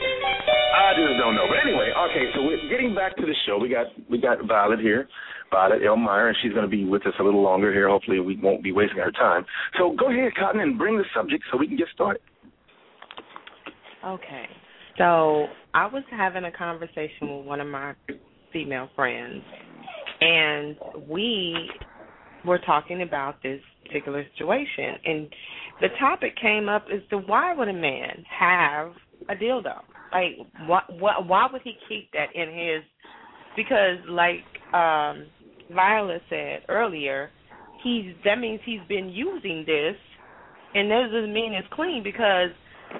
I just don't know. But anyway, okay, so we're getting back to the show. We got we got Violet here, Violet Elmeyer, and she's going to be with us a little longer here. Hopefully we won't be wasting her time. So go ahead, Cotton, and bring the subject so we can get started. Okay. So I was having a conversation with one of my female friends, and we were talking about this particular situation, and the topic came up as to why would a man have a dildo? Like, what, what, why would he keep that in his? Because, like um, Viola said earlier, he's that means he's been using this, and that doesn't mean it's clean because,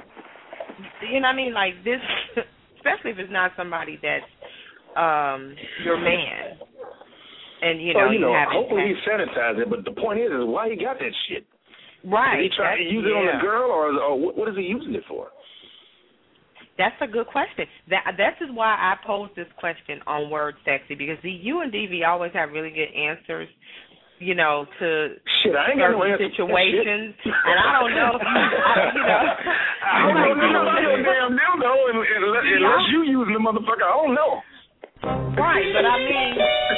you know what I mean? Like this, especially if it's not somebody that's um, your man. And, you know, well, you know, you haven't hopefully had... he sanitized it, but the point is, is why he got that shit? Right. Did he try to use it yeah. on the girl, or, or what, what is he using it for? That's a good question. That This is why I posed this question on Word Sexy, because see, you and D V always have really good answers, you know, to shit, I ain't got no answer situations. And I don't know if you, I, you know. I don't know nothing about your damn dildo unless, unless you using the motherfucker. I don't know. Right, but I mean,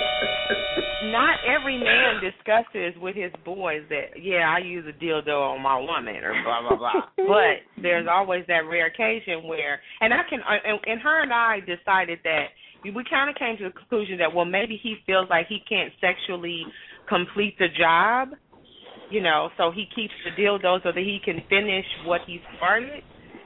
not every man discusses with his boys that, yeah, I use a dildo on my woman or blah, blah, blah. But there's always that rare occasion where, and I can, and, and her and I decided that we kind of came to the conclusion that, well, maybe he feels like he can't sexually complete the job, you know, so he keeps the dildo so that he can finish what he started.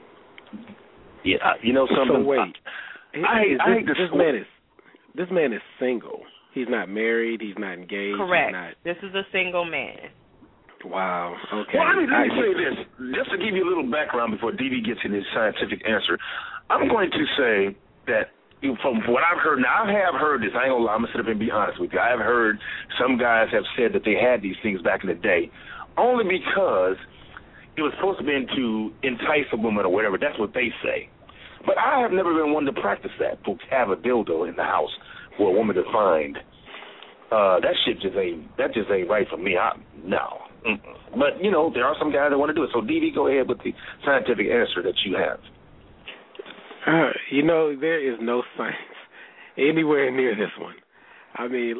Yeah, you know something? So wait, I, I, I hate this, this, this man is this man is single. He's not married. He's not engaged. Correct. He's not... This is a single man. Wow. Okay. Well, I mean, let me I, say this, just to give you a little background before D V gets in his scientific answer. I'm going to say that from what I've heard, now I have heard this. I ain't gonna lie. I'm gonna sit up and be honest with you. I have heard some guys have said that they had these things back in the day, only because it was supposed to be to entice a woman or whatever. That's what they say. But I have never been one to practice that, to have a dildo in the house for a woman to find. Uh, that shit just ain't, that just ain't right for me. I, no. Mm-mm. But, you know, there are some guys that want to do it. So, D V, go ahead with the scientific answer that you have. Uh, you know, there is no science anywhere near this one. I mean,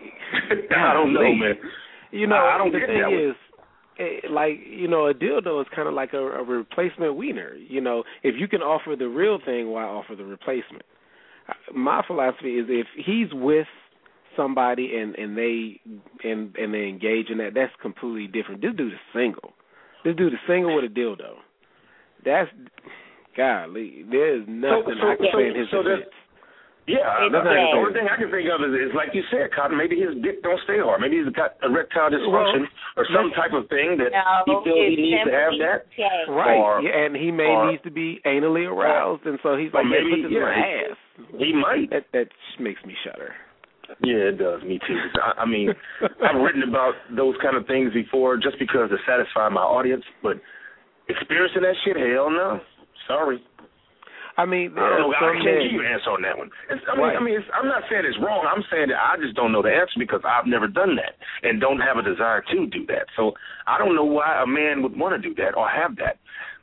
I don't know, man. You know, I don't the get thing that is, it, like, you know, a dildo is kind of like a, a replacement wiener. You know, if you can offer the real thing, why offer the replacement? My philosophy is if he's with somebody and, and they and and they engage in that, that's completely different. This dude is single. This dude is single with a dildo. That's golly. There is nothing so, so, I can so, say in his so defense. Yeah, It's I think the gay. only thing I can think of is, is like you said, Cotton, maybe his dick don't stay hard. Maybe he's got erectile dysfunction Well, or some type of thing that No, he feels he it's needs to have simply that. gay. Right, Or- yeah, and he may or- needs to be anally aroused, and so he's or like, yeah, maybe, put this in yeah, my ass. He might. That that makes me shudder. Yeah, it does. Me too. I, I mean, I've written about those kind of things before just because to satisfy my audience, but experiencing that shit, hell no. Sorry. I mean, I don't know. I some can't men- give you an answer on that one. It's, I mean, Right. I mean, it's, I'm not saying it's wrong. I'm saying that I just don't know the answer because I've never done that and don't have a desire to do that. So I don't know why a man would want to do that or have that.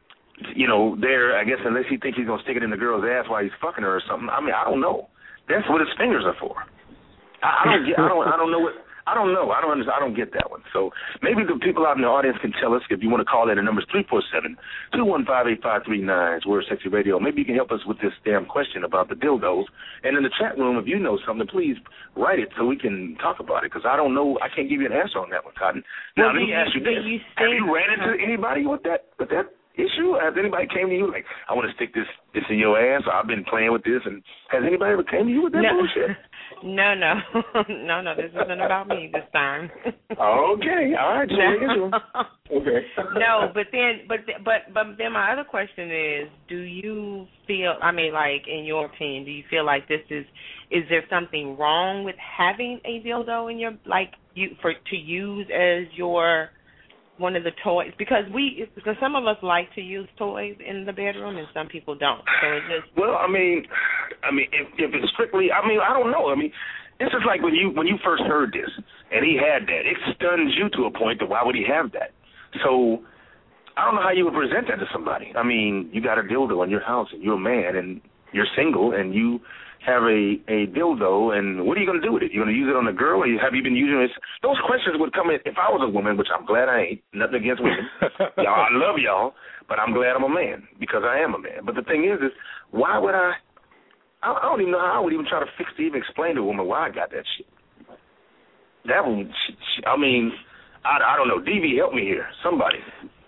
You know, there. I guess unless he thinks he's gonna stick it in the girl's ass while he's fucking her or something. I mean, I don't know. That's what his fingers are for. I, I don't get. I don't. I don't know what. I don't know. I don't understand. I don't get that one. So maybe the people out in the audience can tell us. If you want to call in, the number's three four seven, two one five, eight five three nine. It's Word Sexy Radio. Maybe you can help us with this damn question about the dildos. And in the chat room, if you know something, please write it so we can talk about it. Because I don't know. I can't give you an answer on that one, Cotton. Now, Well, let do me you- ask you do this. you Have think- you ran into anybody with that with that issue? Has anybody came to you like, I want to stick this, this in your ass, or I've been playing with this, and has anybody ever came to you with that No. bullshit? No, no, no, no. This isn't about me this time. Okay, all right, No. okay. No, but then, but but but then my other question is: do you feel? I mean, like in your opinion, do you feel like this is? Is there something wrong with having a dildo in your like you for to use as your one of the toys? Because we, because some of us like to use toys in the bedroom, and some people don't. So it just Well, I mean, I mean, if, if it's strictly, I mean, I don't know. I mean, it's just like when you when you first heard this, and he had that, it stuns you to a point that why would he have that? So I don't know how you would present that to somebody. I mean, you got a dildo in your house, and you're a man, and you're single, and you have a, a dildo, and what are you going to do with it? You going to use it on a girl, or you, have you been using it? Those questions would come in if I was a woman, which I'm glad I ain't. Nothing against women. Y'all, I love y'all, but I'm glad I'm a man because I am a man. But the thing is, is why would I? I, I don't even know how I would even try to fix to even explain to a woman why I got that shit. That one, I mean, I, I don't know. D V, help me here. Somebody.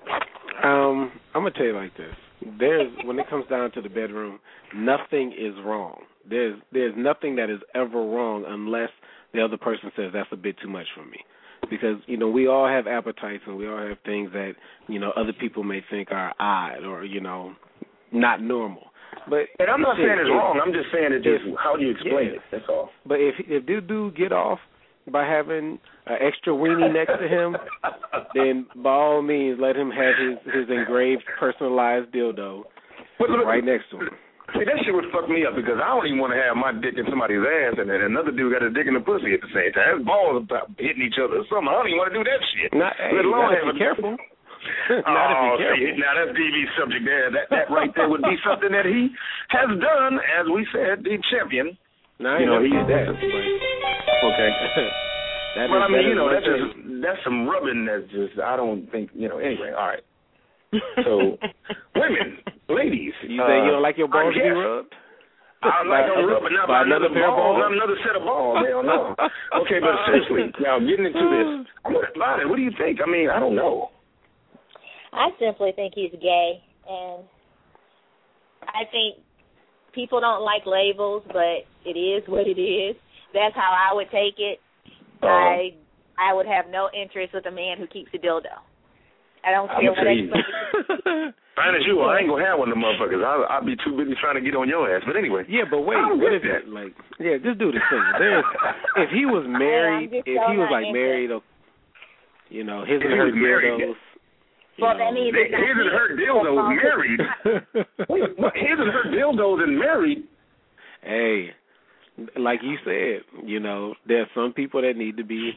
Um, I'm gonna tell you like this. There's when it comes down to the bedroom, nothing is wrong. There's there's nothing that is ever wrong unless the other person says that's a bit too much for me. Because, you know, we all have appetites and we all have things that, you know, other people may think are odd or, you know, not normal. But And I'm not if, saying it's if, wrong. I'm just saying it just if, how do you explain yeah. it? That's all. But if if this dude get off by having an extra weenie next to him, then by all means let him have his, his engraved personalized dildo But look, right next to him. See, that shit would fuck me up because I don't even want to have my dick in somebody's ass and then another dude got his dick in the pussy at the same time. His balls are hitting each other or something. I don't even want to do that shit. Not, hey, Let alone not if have you're a- careful. Not oh, if you're careful. see, now that's D V's subject there. That that right there would be something that he has done, as we said, the champion. No, I You know, ain't he never that. did that. Okay. That Well, is- I mean, that you is know, one that's thing. just that's some rubbing. That's just I don't think you know. Anyway, all right. So, women, ladies, You say uh, you don't like your balls to be I guess- rubbed? I like them rubbed, but not by, by another another pair of balls, balls? not another set of balls. Hell no. Okay, but seriously, now getting into this, I'm gonna about it. What do you think? I mean, I don't know. I simply think he's gay, and I think people don't like labels, but it is what it is. That's how I would take it. Uh, I I would have no interest with a man who keeps a dildo. I don't I'm care gonna what tell you. anybody. Fine as you are, I ain't gonna have one of them motherfuckers. I'll, I'll be too busy trying to get on your ass. But anyway. Yeah, but wait, I don't what get if that. it, like, yeah, this dude is single. There's, if he was married, just if so he was not like into married, or, you know, his If and he her was married, dildos. you Well, know, that means They, it's not his and me. her dildos That's married. Wait, what? His and her dildos and married. hey, like you said, you know, there's some people that need to be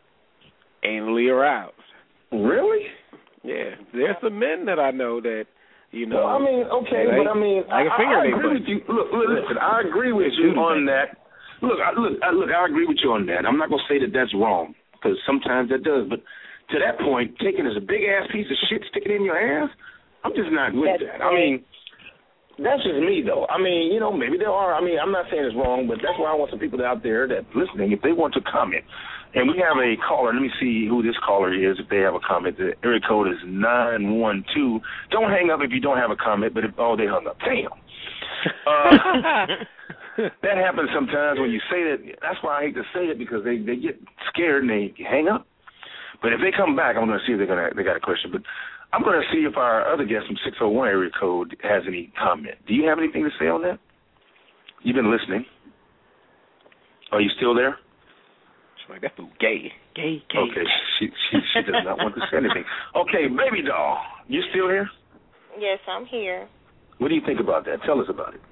anally aroused. Really? Yeah, there's some men that I know that, you know. Well, I mean, okay, they- but I mean, like a I, finger I in their agree butt. with you. Look, look, listen, I agree with They you do on that. that. Look, I, look, I, look, I agree with you on that. I'm not gonna say that that's wrong because sometimes that does, but to that point, taking this a big ass piece of shit, sticking it in your ass, I'm just not with That's that. I mean. That's just me, though. I mean, you know, maybe there are. I mean, I'm not saying it's wrong, but that's why I want some people out there that listening, if they want to comment. And we have a caller. Let me see who this caller is, if they have a comment. The area code is nine one two. Don't hang up if you don't have a comment, but if, oh, they hung up. Damn. Uh, that happens sometimes when you say that. That's why I hate to say it, because they, they get scared and they hang up. But if they come back, I'm going to see if they're gonna, they got a question. But I'm going to see if our other guest from six oh one area code has any comment. Do you have anything to say on that? You've been listening. Are you still there? She's like, that fool gay. Gay, gay. Okay, she, she, she does not want to say anything. Okay, baby doll, you still here? Yes, I'm here. What do you think about that? Tell us about it.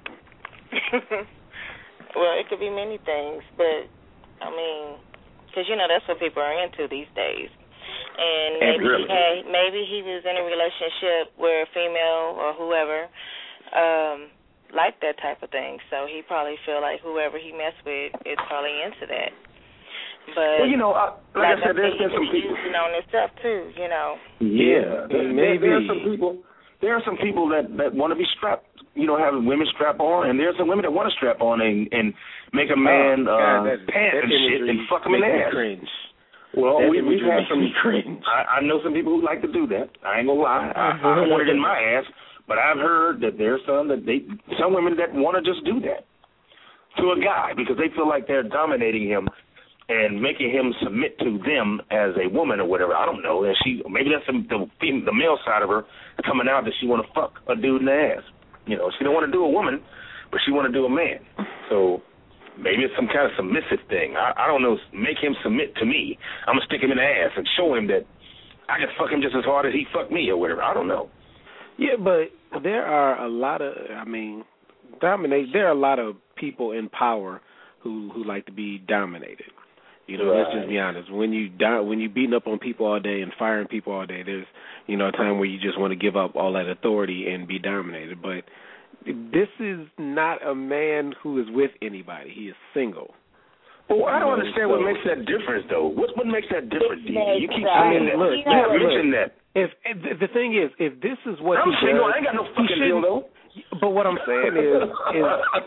Well, it could be many things, but, I mean, because, you know, that's what people are into these days. And maybe, really? he had, maybe he was in a relationship where a female or whoever um, liked that type of thing, so he probably feel like whoever he messed with is probably into that. But well, you know, uh, like, like I said, there's been some people using on this stuff too. You know. Yeah, there, maybe. There are some people. There are some people that, that want to be strapped. You know, having women strap on, and there's some women that want to strap on and, and make a man oh, uh, God, that, pant that and shit and fuck him in the ass. Cringe. Well, that we, we've had some. Cringe. I, I know some people who like to do that. I ain't gonna lie. I, I don't want it in my ass, but I've heard that there's some that they, some women that want to just do that to a guy because they feel like they're dominating him and making him submit to them as a woman or whatever. I don't know. And she maybe that's the the, the male side of her coming out that she want to fuck a dude in the ass. You know, she don't want to do a woman, but she want to do a man. So maybe it's some kind of submissive thing. I, I don't know. Make him submit to me. I'm gonna stick him in the ass and show him that I can fuck him just as hard as he fucked me or whatever. I don't know. Yeah, but there are a lot of. I mean, dominate. There are a lot of people in power who who like to be dominated. You know, right. Let's just be honest. When you die, when you beating up on people all day and firing people all day, there's you know a time where you just want to give up all that authority and be dominated. But this is not a man who is with anybody. He is single. Well, I don't you know, understand so, what makes that difference, though. What what makes that difference? You keep saying that. Look, you have mentioned that. If, if the thing is, if this is what I'm he single, does, I ain't got no fucking deal though. But what I'm saying is, is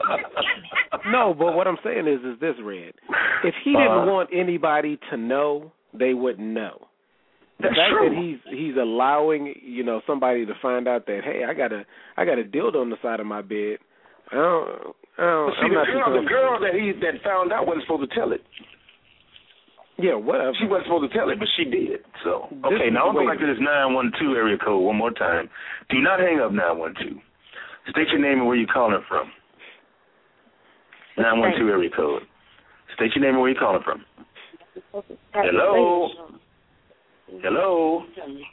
no. But what I'm saying is, is this, Red? If he didn't uh, want anybody to know, they wouldn't know. The that's fact true. that he's he's allowing you know somebody to find out that hey, I got a I got a dildo on the side of my bed. I don't. I don't see, I'm the not girl, the girl that he that found out wasn't supposed to tell it. Yeah, whatever. She wasn't supposed to tell it, but she did. So okay, now I'll go back to this nine one two area code one more time. Do not hang up nine one two. State your name and where you're calling from. nine one two area code. State your name and where you're calling from. Hello? Hello?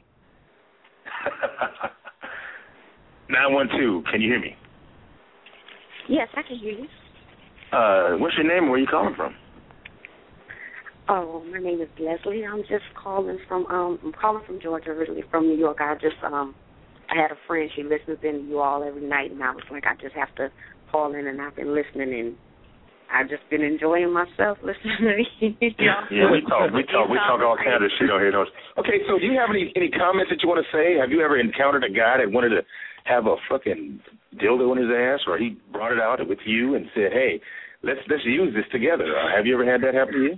nine one two, can you hear me? Yes, I can hear you. Uh, what's your name and where you calling from? Oh, my name is Leslie. I'm just calling from, um, I'm calling from Georgia, originally from New York. I just, um, I had a friend, she listens in to you all every night, and I was like, I just have to call in, and I've been listening, and I've just been enjoying myself listening to you. Yeah, we talk, we talk, we talk all kinds of shit on here. Okay, so do you have any, any comments that you want to say? Have you ever encountered a guy that wanted to have a fucking dildo in his ass, or he brought it out with you and said, hey, let's let's use this together? Uh, have you ever had that happen to you?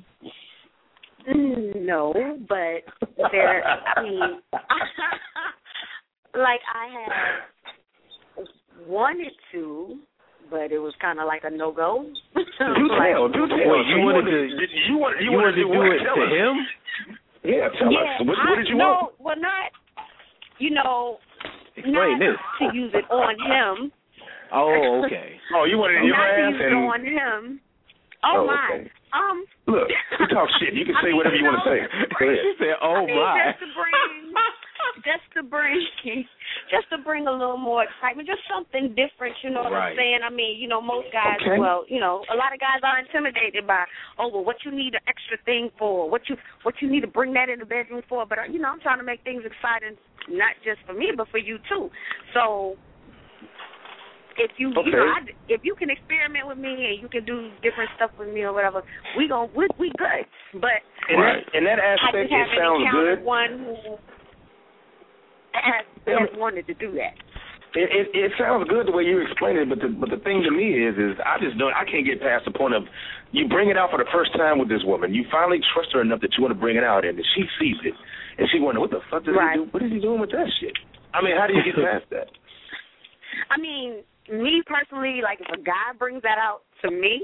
No, but there, I mean, like I had wanted to, but it was kind of like a no-go. Do tell, do tell. Wait, you, you wanted to, to, you wanted, you you wanted to do, do it to him? Yeah, tell yeah, us. What, I, what did you no, want? well, not, you know, Explain not this. to use it on him. Oh, okay. Oh, you wanted it in your not ass? to use and... it on him. Oh, oh my. okay. Um, Look, you talk shit. You can say I mean, whatever you, you know, want to say. Go ahead. She said, oh, I mean, my. Just to bring, just to bring, just to bring a little more excitement, just something different, you know what right. I'm saying? I mean, you know, most guys, okay. well, you know, a lot of guys are intimidated by, oh, well, what you need an extra thing for, what you what you need to bring that in the bedroom for. But, you know, I'm trying to make things exciting, not just for me, but for you, too. So if you, okay. you know, I, if you can experiment with me and you can do different stuff with me or whatever, we gon' we we good. But in that in that aspect, it sounds good. One who has, has wanted to do that. It, it it sounds good the way you explain it, but the but the thing to me is is I just don't I can't get past the point of you bring it out for the first time with this woman. You finally trust her enough that you want to bring it out, and she sees it, and she wonders what the fuck did right. he do? What is he doing with that shit? I mean, how do you get past that? I mean, me personally, like if a guy brings that out To me,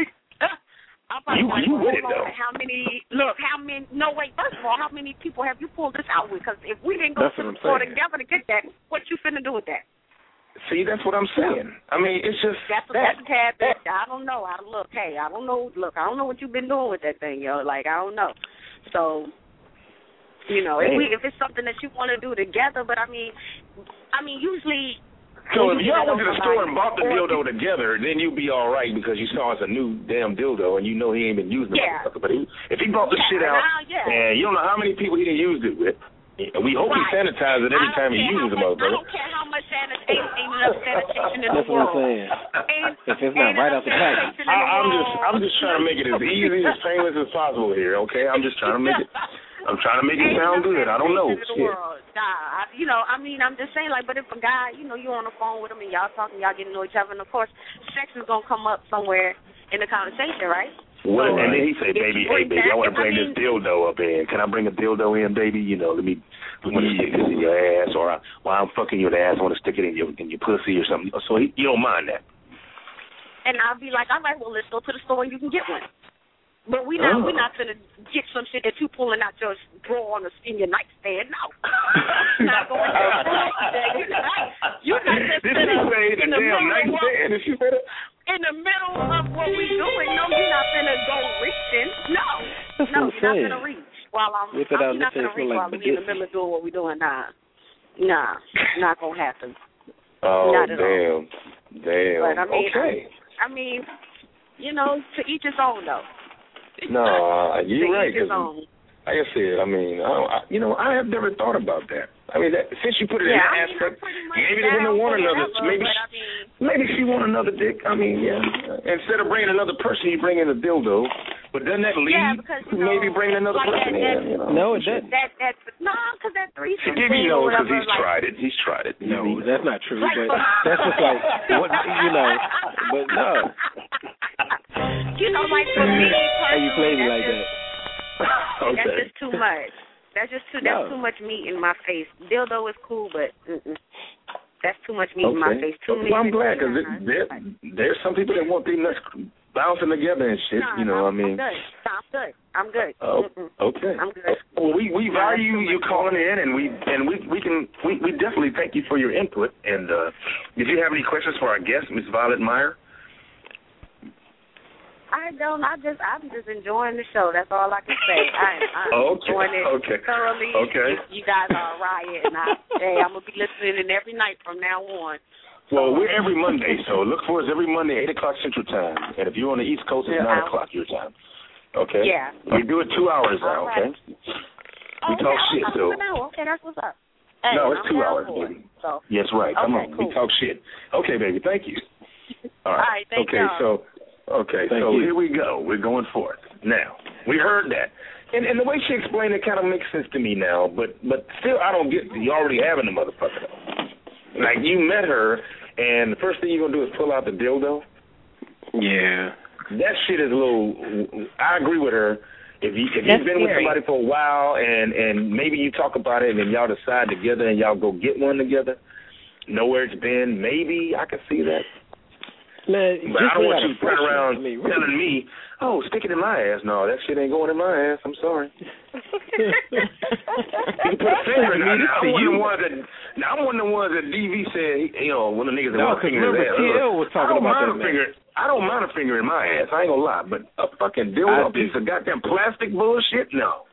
I'm You, like, you well, with it, hold on, though. how many, look, how many, no, wait, first of all, how many people have you pulled this out with? Because if we didn't go That's to what the I'm store saying. together to get that, what you finna do with that? See, that's what I'm saying. I mean, it's just That's a, that. that's a tad bit. I don't know. I look, hey, I don't know. Look, I don't know what you've been doing with that thing, yo. Like, I don't know. So, you know, if we if it's something that you want to do together, but I mean, I mean, usually. So if y'all went to the store and bought the dildo together, then you'd be all right because you saw it's a new damn dildo and you know he ain't been using it. Yeah. But he, if he brought the Yeah, shit out now, yeah. and you don't know how many people he done used it with, we hope Right. he sanitizes it every I time don't he care uses the how much- I motherfucker. don't care how much sanitation, ain't enough sanitation in the That's what I'm world. saying. Ain't, If it's not ain't right enough off the package. sanitation in I, the I'm world. just I'm just trying to make it as easy as painless as possible here, okay? I'm just trying to make it I'm trying to make it Ain't sound enough good. I don't know. sanitation in the Shit. world. Nah, I, you know, I mean, I'm just saying, like, but if a guy, you know, you're on the phone with him and y'all talking, y'all getting to know each other, and of course, sex is gonna come up somewhere in the conversation, right? What, So, and then he say, if baby, you hey, bring baby, I that- want to I bring mean- this dildo up in. Can I bring a dildo in, baby? You know, let me put my stick this in your ass, or I, while I'm fucking you in the ass, I want to stick it in your in your pussy or something. So he, you don't mind that. And I'll be like, all right, well, let's go to the store and you can get one. But we not Oh. we not gonna get some shit that you pulling out your drawer on the, in your nightstand. No, not going to You're not, you're not just Did in she the, say the in the damn middle of what, nightstand? Did she say that? in the middle of what we doing. No, you're not gonna go reaching. No, That's no, what I'm you're not saying. gonna reach while I'm. Whip it I'm out you're not and gonna it reach feel while like we in the spaghetti. middle of doing what we doing. Nah, nah, not gonna happen. Oh, Not at damn. Damn. But I mean, okay. I, I mean, you know, to each his own though. No, uh, you're to right. each his 'cause own. like I said, I mean, I, don't, I, you know, I have never thought about that. I mean, that, since you put it Yeah, in that I mean, aspect, I'm pretty much maybe the women down want for another. whatever, Maybe, but she, I mean, maybe she want another dick. I mean, yeah. Instead of bringing another person, you bring in a dildo. But doesn't that lead yeah, because to you know, maybe bringing another like person that, that, in? You know? No, it doesn't. That that no, because that threesome Forgive me, thing no, or because whatever, he's like, tried it. He's tried it. No, He's- that's not true. Like, But that's just like what you know. But no, you know, like for me how you play me personally, like that's that? just, okay. that's just too much. That's just too. That's No. too much meat in my face. Dildo is cool, but mm-mm. that's too much meat in my Okay. face. Too many. Well, I'm glad because Nah, there, there's some people that want their nuts bouncing together and shit. nah, You know, I'm, I mean. I'm good. I'm good. I'm good. Oh, Mm-mm. okay. I'm good. Well, we we No, value that's too you much. calling in, and we and we we can we, we definitely thank you for your input. And uh, if you have any questions for our guest, Miss Violet Meyer. I don't. I just. I'm just enjoying the show. That's all I can say. I, I'm Okay, enjoying it okay, thoroughly. okay. You, you guys are a riot, and I. Hey, I'm gonna be listening in every night from now on. Well, we're every Monday, so look for us every Monday, eight o'clock Central Time. And if you're on the East Coast, it's Yeah, nine I- o'clock your time. Okay. Yeah. We do it two hours now. All right. Okay. We okay, talk I'm shit, not so. even know. Okay, that's what's up. Hey, No, it's I'm two down hours, for it. baby. So. Yes, right. Come Okay, on. cool. We talk shit. Okay, baby. Thank you. All right. All right, thank okay, y'all. so okay, Thank so you. here we go. We're going for it. Now, we heard that. And and the way she explained it kind of makes sense to me now, but but still I don't get you already having the motherfucker though. Like you met her and the first thing you're gonna do is pull out the dildo. Yeah. That shit is a little I agree with her. If you if That's you've been with scary. somebody for a while and, and maybe you talk about it and then y'all decide together and y'all go get one together, know where it's been, maybe I can see that. Man, But I don't want out you of running friction, around I mean, really. telling me, oh, stick it in my ass. No, that shit ain't going in my ass. I'm sorry. You can put a finger in it. Mean it I'm to one of you. the ones that, now, I'm one of the ones that D V said, he- you know, one of the niggas that No, want a 'cause finger in his remember, ass. T L was I talking don't about mind that, a man. finger. I don't mind a finger in my ass. I ain't gonna lie, but a fucking dildo, I a piece do. of goddamn plastic bullshit, no.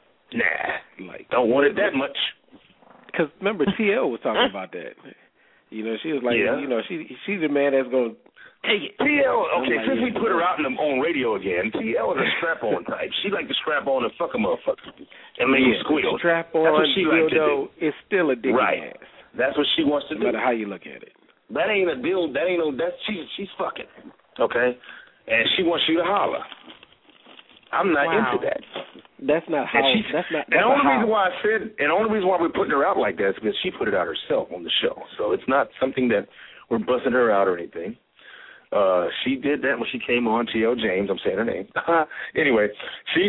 Nah, Like, don't want it that much. because remember, T L was talking about that. You know, she was like, Yeah. you know, she she's the man that's going to take it. T L, I'm okay, like, since yeah. we put her out in the, on radio again, T L is a strap-on type. She like to strap on and fuck a motherfucker and make Yeah, him squeal. strap That's what on she like to do. dildo is still a dick in Right. the ass, That's what she wants to no do. matter how you look at it. That ain't a deal. That ain't no. That's she. She's fucking. Okay, and she wants you to holler. I'm not Wow. into that. That's not how. And she's, That's not. and That's the only a how. reason why I said, and the only reason why we're putting her out like that is because she put it out herself on the show. So it's not something that we're busting her out or anything. Uh, she did that when she came on T L James. I'm saying her name. Anyway, she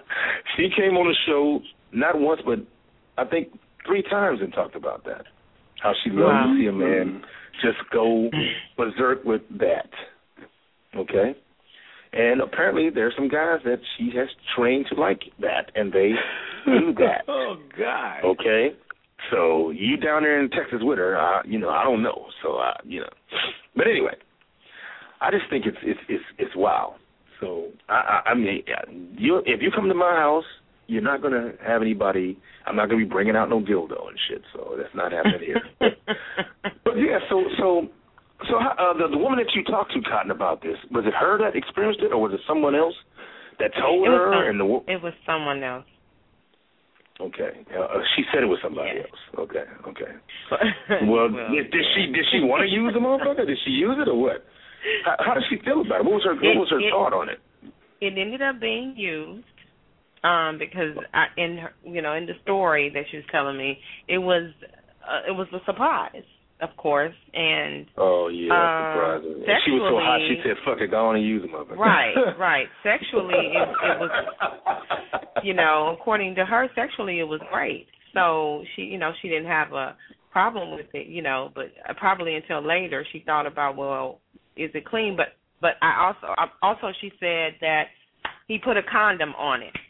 she came on the show not once, but I think three times and talked about that. how she loves wow. to see a man just go berserk with that. Okay? And apparently there's some guys that she has trained to like that, and they do that. Oh, God. Okay? So you down there in Texas with her, uh, you know, I don't know. So, uh, you know. But anyway, I just think it's it's it's, it's wow. So, I, I, I mean, you if you come to my house, you're not going to have anybody, I'm not going to be bringing out no dildo and shit, so that's not happening here. But, yeah, so so so uh, the, the woman that you talked to, Cotton, about this, was it her that experienced it, or was it someone else that told it her? Was some, and the, it was someone else. Okay. Uh, she said it was somebody yeah. else. Okay, okay. Well, well did, did she did she want to use the motherfucker? Did she use it or what? How, how did she feel about it? What was her, what it, was her it, thought on it? It ended up being used. Um, because I, in her, you know, in the story that she was telling me, it was uh, it was a surprise, of course, and oh yeah, uh, surprise. She was so hot, she said, "Fuck it, go on and use them." Right, right. Sexually, it, it was, you know, according to her, sexually it was great. So she, you know, she didn't have a problem with it, you know, but probably until later she thought about, well, is it clean? But but I also I, also she said that he put a condom on it.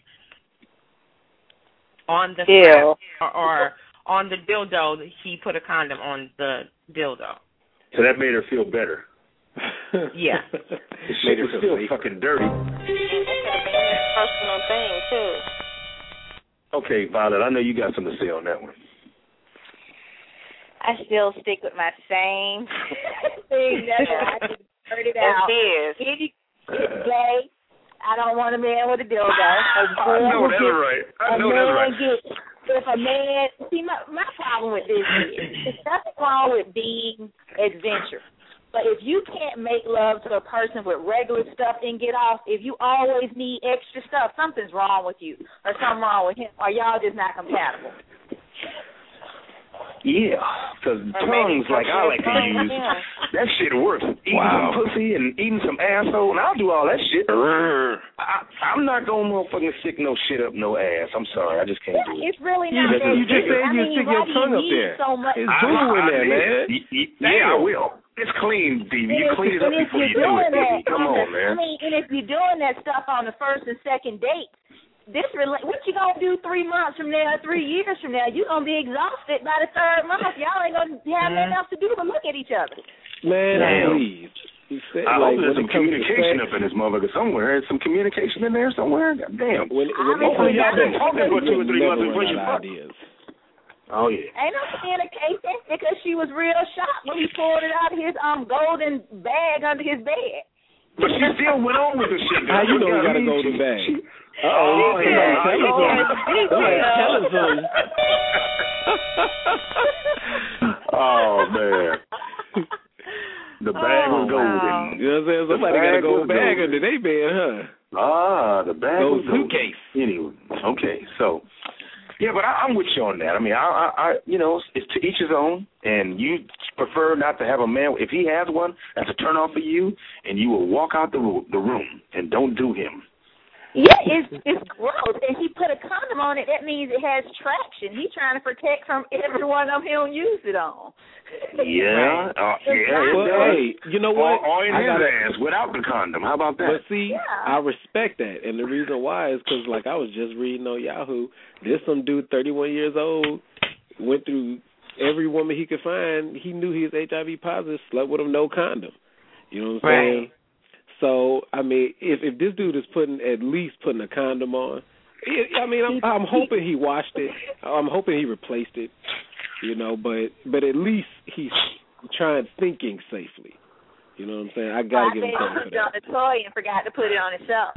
On the strap, or, or on the dildo, he put a condom on the dildo. So that made her feel better. Yeah. The shit was still fucking dirty. Personal thing too. Okay, Violet, I know you got something to say on that one. I still stick with my same thing. That's why I just heard it out. It is. It is gay. I don't want a man with a dildo. I know that's get, right. I know that's right. Get, if a man, see, my, my problem with this is, there's nothing wrong with being adventurous. But if you can't make love to a person with regular stuff and get off, if you always need extra stuff, something's wrong with you, or something wrong with him, or y'all just not compatible. Yeah, because tongues, like I like to use, that shit works. Eating wow. some pussy and eating some asshole, and I'll do all that shit. I, I'm not going to motherfucking stick no shit up no ass. I'm sorry, I just can't do it. It's really not that. You just said you stick your tongue up there. So much? It's glue in there, man. Yeah, I will. It's clean, D V. You clean it up before you do it, baby. Come on, man. I mean, and if you're doing that stuff on the first and second date, this rela- what you gonna do three months from now, three years from now? You gonna be exhausted by the third month. Y'all ain't gonna have nothing else to do but look at each other. Man, Damn. please. Said, I like, hope there's some communication up in this motherfucker somewhere. There's some communication in there somewhere. God damn. When, when hopefully y'all been talking for two or three months before you fuck. Oh yeah. Ain't no communication because she was real shocked when he pulled it out of his um golden bag under his bed. But she still went on with the shit. How you know he got a golden bag? She, oh, oh, yeah. Oh, man. The bag oh, was golden. Wow. You know what I'm saying? Somebody got a gold bag golden. Under their bed, huh? Ah, the bag Gold was golden. suitcase. Anyway, okay, so, yeah, but I, I'm with you on that. I mean, I, I, I, you know, it's to each his own, and you prefer not to have a man. If he has one, that's a turn off for you, and you will walk out the, the room and don't do him. Yeah, it's it's gross. And he put a condom on it. That means it has traction. He's trying to protect from every one of them he'll use it on. Yeah, uh, yeah. Well, hey, you know what? Or, or in I his gotta, ass without the condom. How about that? But see, yeah. I respect that, and the reason why is because, like, I was just reading on Yahoo. There's some dude, thirty-one years old, went through every woman he could find. He knew he was H I V positive, slept with him, no condom. You know what I'm right. saying? So, I mean, if if this dude is putting at least putting a condom on, it, I mean, I'm, I'm hoping he washed it. I'm hoping he replaced it. You know, but but at least he's trying thinking safely. You know what I'm saying? I gotta well, give him credit for I bet he put it on that. the toy and forgot to put it on himself.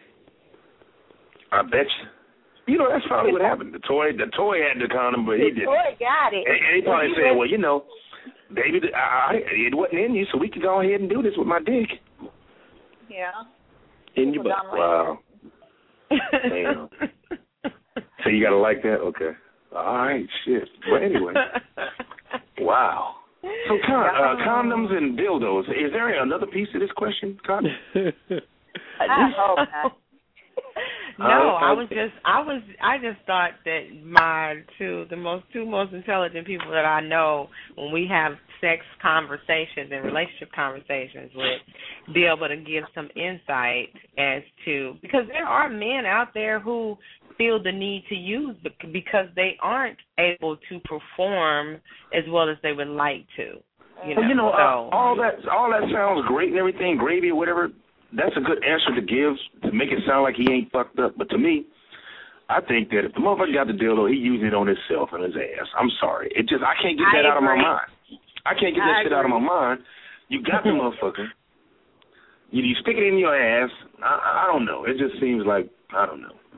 I bet you. You know, that's probably what happened. The toy, the toy had the condom, but he the didn't. The toy got it. And, and he probably said, "Well, you know, baby, I, I, it wasn't in you, so we can go ahead and do this with my dick." Yeah. In your butt. Wow. Damn. So you gotta like that, okay? All right, shit. But anyway, wow. So con- uh, condoms and dildos. Is there another piece to this question, Con? I hope not. No, I was just, I was, I just thought that my two, the most two most intelligent people that I know, when we have sex conversations and relationship conversations, would be able to give some insight as to, because there are men out there who feel the need to use because they aren't able to perform as well as they would like to. You know, well, you know, so, uh, all that, all that sounds great and everything, gravy or whatever. That's a good answer to give to make it sound like he ain't fucked up. But to me, I think that if the motherfucker got the dildo, he using it on himself and his ass. I'm sorry. It just, I can't get that I out of my agree. mind. I can't get I that shit agree. out of my mind. You got the motherfucker. You, you stick it in your ass. I, I don't know. It just seems like, I don't know.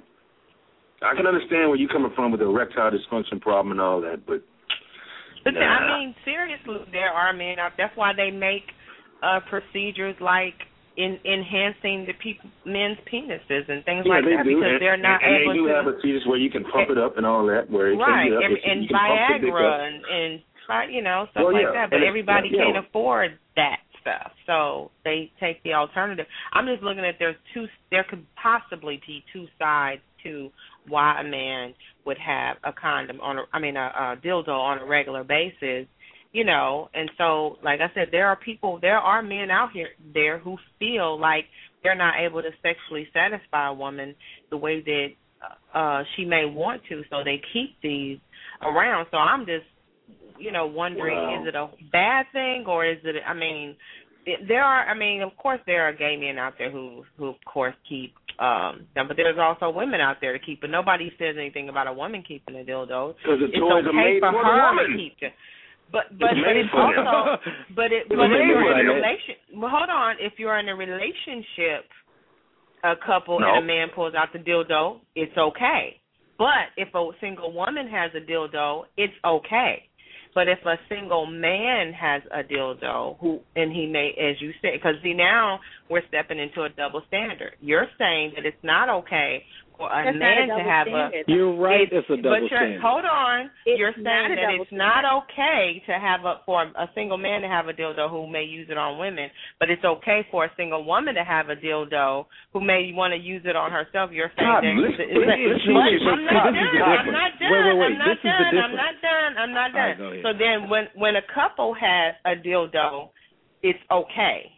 I can understand where you're coming from with the erectile dysfunction problem and all that, but. But nah. I mean, seriously, there are men out. That's why they make uh, procedures like in enhancing the people, men's penises and things yeah, like they that do. because and, they're not and, and able they do to. have procedures where you can pump it up and all that, where it right, can get up. and, It's, and you can pump the dick Viagra up. and, and you know stuff well, like yeah. that. But and everybody yeah, can't yeah. afford that stuff, so they take the alternative. I'm just looking at there's two. There could possibly be two sides to why a man would have a condom on. A, I mean, a, a dildo on a regular basis. You know, and so, like I said, there are people, there are men out here there who feel like they're not able to sexually satisfy a woman the way that uh, she may want to, so they keep these around. So I'm just, you know, wondering, Wow. is it a bad thing or is it, I mean, it, there are, I mean, of course there are gay men out there who, who of course, keep um, them, but there's also women out there to keep, but nobody says anything about a woman keeping a dildo. Because the It's toys are okay made for for the her woman. to keep it. But but, It's but made it's for them. also but it It's but if made you're for in a them. relation well hold on if you're in a relationship, a couple No. and a man pulls out the dildo, it's okay. But if a single woman has a dildo, it's okay. But if a single man has a dildo, who and he may, as you said, because see now we're stepping into a double standard. You're saying that it's not okay for a That's man not a to double have standard. a. You're right. It's, It's a double but you're, standard. hold on. It's you're not saying a that double it's not standard. okay to have a for a single man to have a dildo who may use it on women, but it's okay for a single woman to have a dildo who may want to use it on herself. You're saying God, that. listen, is that- listen, but listen, I'm listen, not this is done. the I'm difference. not done. Wait, wait, wait. I'm not This is the done. I'm difference. not done. I'm not All right, done. go ahead. So then, when when a couple has a dildo, it's okay.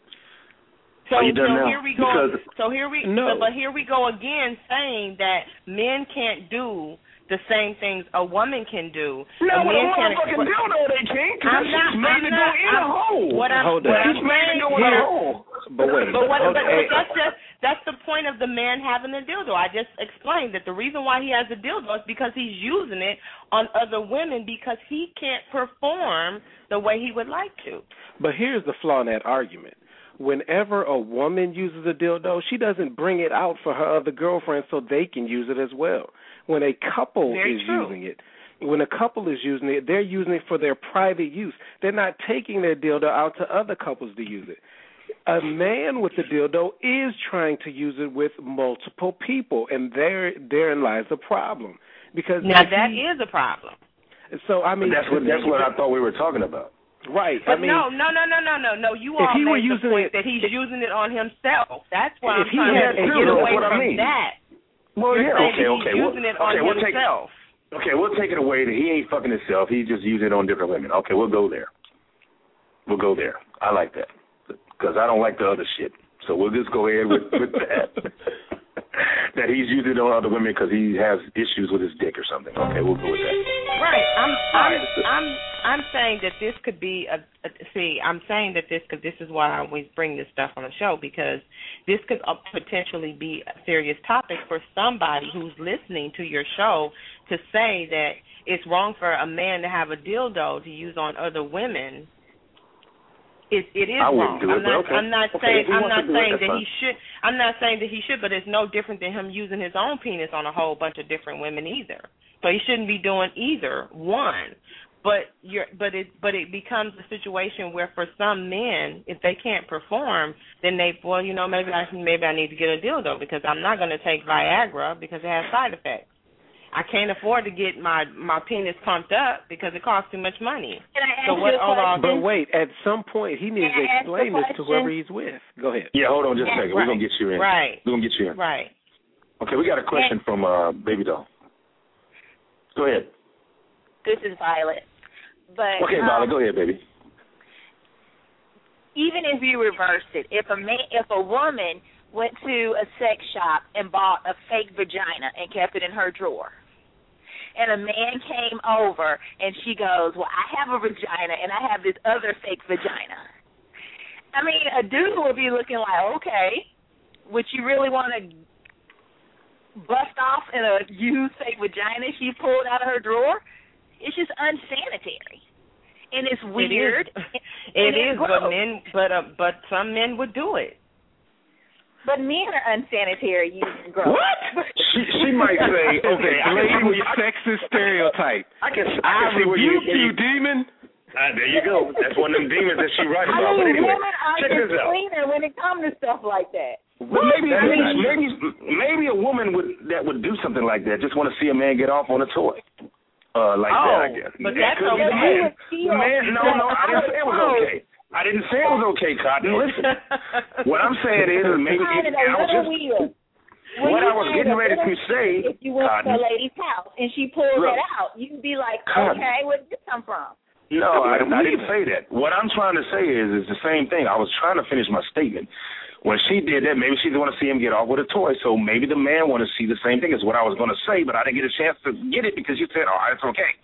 So, Are you done so now? here we go. Because- so here we. No. So, but here we go again, saying that men can't do the same things a woman can do. No, a with a man can't. motherfucking dildo, they can't. Because I'm that not. shit's made I'm to not. go in a I'm, hole. What I'm, Hold what on. I'm It's made to saying. go in what a I'm- hole. But wait. But what? hold- But, hey, but that's just that's the point of the man having the dildo. I just explained that the reason why he has the dildo is because he's using it on other women because he can't perform the way he would like to. But here's the flaw in that argument. Whenever a woman uses a dildo, she doesn't bring it out for her other girlfriends so they can use it as well. When a couple Very is true. using it, when a couple is using it, they're using it for their private use. They're not taking their dildo out to other couples to use it. A man with a dildo is trying to use it with multiple people, and there therein lies the problem. Because Now if that he, is a problem. so I But mean that's what that's what I thought we were talking about. right. But I mean, no, no, no, no, no, no, no. You if all he were made the using point it- that he's using it on himself. That's why If I'm he trying had to a get dildo, away that's what I from mean. that. Well, You're yeah, saying okay, that okay. he's We'll, using it on okay, we'll take himself. okay, we'll take it away that he ain't fucking himself. He's just using it on different women. Okay, we'll go there. We'll go there. I like that because I don't like the other shit. So we'll just go ahead with, with that. That he's using it on other women because he has issues with his dick or something. Okay, we'll go with that. Right. I'm I'm I'm I'm saying that this could be a, a see. I'm saying that this could. This is why I always bring this stuff on the show because this could uh, potentially be a serious topic for somebody who's listening to your show to say that it's wrong for a man to have a dildo to use on other women. It, it is I wrong. wouldn't do I'm it, not. but okay. I'm not Okay, saying. if he I'm wants not to do it, saying that's that fine. he should. I'm not saying that he should, but it's no different than him using his own penis on a whole bunch of different women either. So he shouldn't be doing either one. But you're. But it. But it becomes a situation where for some men, if they can't perform, then they. Well, you know, maybe I maybe I need to get a dildo because I'm not going to take Viagra because it has side effects. I can't afford to get my, my penis pumped up because it costs too much money. Can I ask So you what? a Hold on. but wait, at some point he needs Can I to ask a explain this to question? whoever he's with. Go ahead. Yeah, hold on just a second. We're Right. gonna get you in. Right. We're gonna get you in. Right. Okay, we got a question and, from uh, Baby Doll. Go ahead. This is Violet. But okay, um, Violet, go ahead, baby. Even if you reversed it, if a man, if a woman went to a sex shop and bought a fake vagina and kept it in her drawer, and a man came over and she goes, well, I have a vagina and I have this other fake vagina. I mean, a dude would be looking like, okay, would you really want to bust off in a used fake vagina she pulled out of her drawer? It's just unsanitary. And it's weird. It is, it is but men, but uh, but some men would do it. But men are unsanitary using gross. What? she, she might say, okay, lady sexist stereotype. I can, I can I see where you, rebuke you, demon. Ah, there you go. That's one of them demons that she writes about. I mean, but anyway, women are check just this out. cleaner when it comes to stuff like that. Well, maybe, maybe, maybe, maybe a woman would that would do something like that. Just want to see a man get off on a toy. Uh, like oh, that, I guess. But that's okay. okay. Man, man, no, no, I didn't say it was okay. I didn't say it was okay, Cotton. Listen, what I'm saying is, maybe it, I was just what I was getting ready to say. If you went Cotton, to a lady's house and she pulled look, it out, you'd be like, Cotton, okay, where did this come from? No, I, I didn't say that. What I'm trying to say is, is the same thing. I was trying to finish my statement. When she did that, maybe she didn't want to see him get off with a toy, so maybe the man wanted to see the same thing as what I was going to say, but I didn't get a chance to get it because you said, oh, it's okay.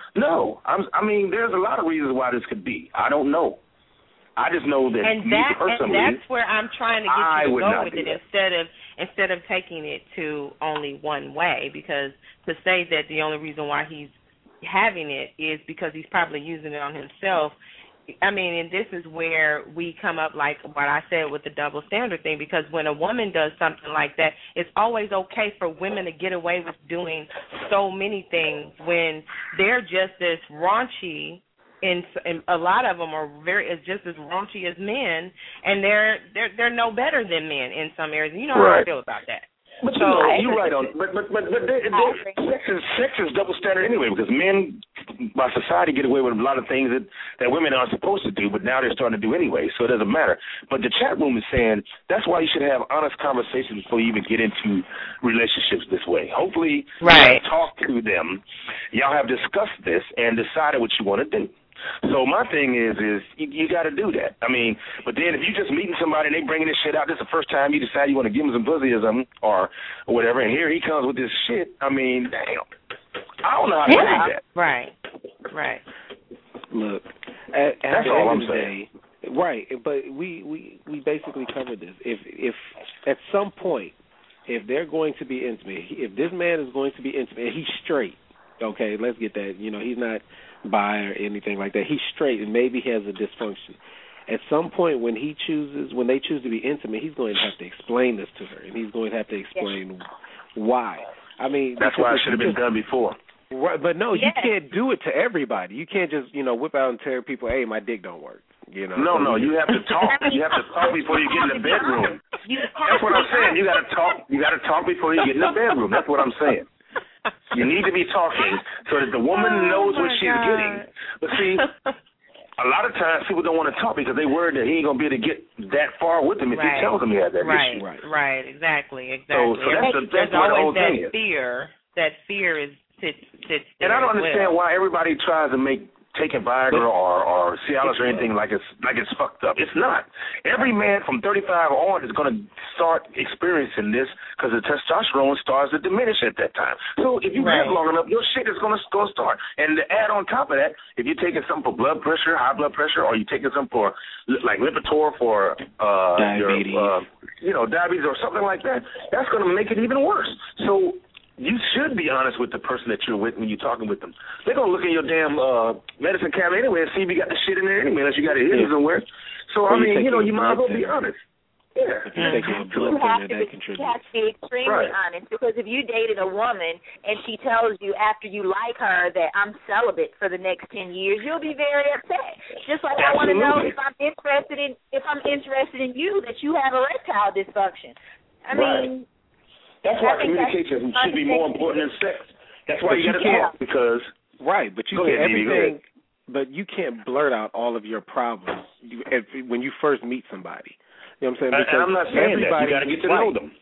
No, I'm, I mean, there's a lot of reasons why this could be. I don't know. I just know that and me that, personally, and that's where I'm trying to get I you to go with it that. instead of instead of taking it to only one way, because to say that the only reason why he's having it is because he's probably using it on himself. I mean, and this is where we come up like what I said with the double standard thing, because when a woman does something like that, it's always okay for women to get away with doing so many things when they're just as raunchy, and, and a lot of them are very is just as raunchy as men, and they're they're they're no better than men in some areas. You know right. how I feel about that. But so, you know, you're right on. But but but, but they, they, sex is sex is double standard anyway, because men by society get away with a lot of things that, that women aren't supposed to do, but now they're starting to do anyway, so it doesn't matter. But the chat room is saying that's why you should have honest conversations before you even get into relationships this way. Hopefully, right. you have talked to them, y'all have discussed this and decided what you want to do. So my thing is, is you, you got to do that. I mean, but then if you just meeting somebody and they bringing this shit out, this is the first time you decide you want to give them some pussy or something or, or whatever, and here he comes with this shit. I mean, damn. I don't know how to yeah. do that. Right, right. Look, at, at that's the all end I'm of the saying. day, right? But we, we we basically covered this. If if at some point, if they're going to be intimate, if this man is going to be intimate, and he's straight, okay, let's get that. You know, he's not bi or anything like that. He's straight, and maybe he has a dysfunction. At some point, when he chooses, when they choose to be intimate, he's going to have to explain this to her, and he's going to have to explain yeah. why. I mean, that's why it should have been done before. Right, but no, yes. you can't do it to everybody. You can't just, you know, whip out and tell people, "Hey, my dick don't work." You know. No, no, you have to talk. You have to talk before you get in the bedroom. That's what I'm saying. You got to talk. You got to talk before you get in the bedroom. That's what I'm saying. You need to be talking so that the woman oh knows what she's God. getting. But see, a lot of times people don't want to talk because they worried that he ain't gonna be able to get that far with him if right. he tells them he has that right. issue. Right, right, exactly, exactly. So, so that's the, that's There's what the always whole that thing is. fear. That fear is sits sits there. And I don't as understand well. why everybody tries to make taking Viagra or, or Cialis or anything like it's like it's fucked up. It's not. Every man from thirty-five on is going to start experiencing this because the testosterone starts to diminish at that time. So if you right. live long enough, your shit is going to go start. And to add on top of that, if you're taking something for blood pressure, high blood pressure, or you're taking something for like Lipitor for uh, diabetes, your, uh, you know, diabetes or something like that, that's going to make it even worse. So you should be honest with the person that you're with when you're talking with them. They're going to look in your damn uh, medicine cabinet anyway and see if you got the shit in there anyway, unless you got it hidden yeah. somewhere. So, or I mean, you know, you might as well test. be honest. Yeah. If you're taking a blood You have, thinner, to that be, contributes. you have to be extremely right. honest, because if you dated a woman and she tells you after you like her that I'm celibate for the next ten years, you'll be very upset. Just like Absolutely. I want to know if I'm interested in if I'm interested in you that you have erectile dysfunction. I right. mean. That's why communication should be more important than sex. That's why but you got to talk because right. But you go can't ahead, everything. But you can't blurt out all of your problems you, if, when you first meet somebody. You know what I'm saying? Because and I'm not saying that. You got to get to right. know them.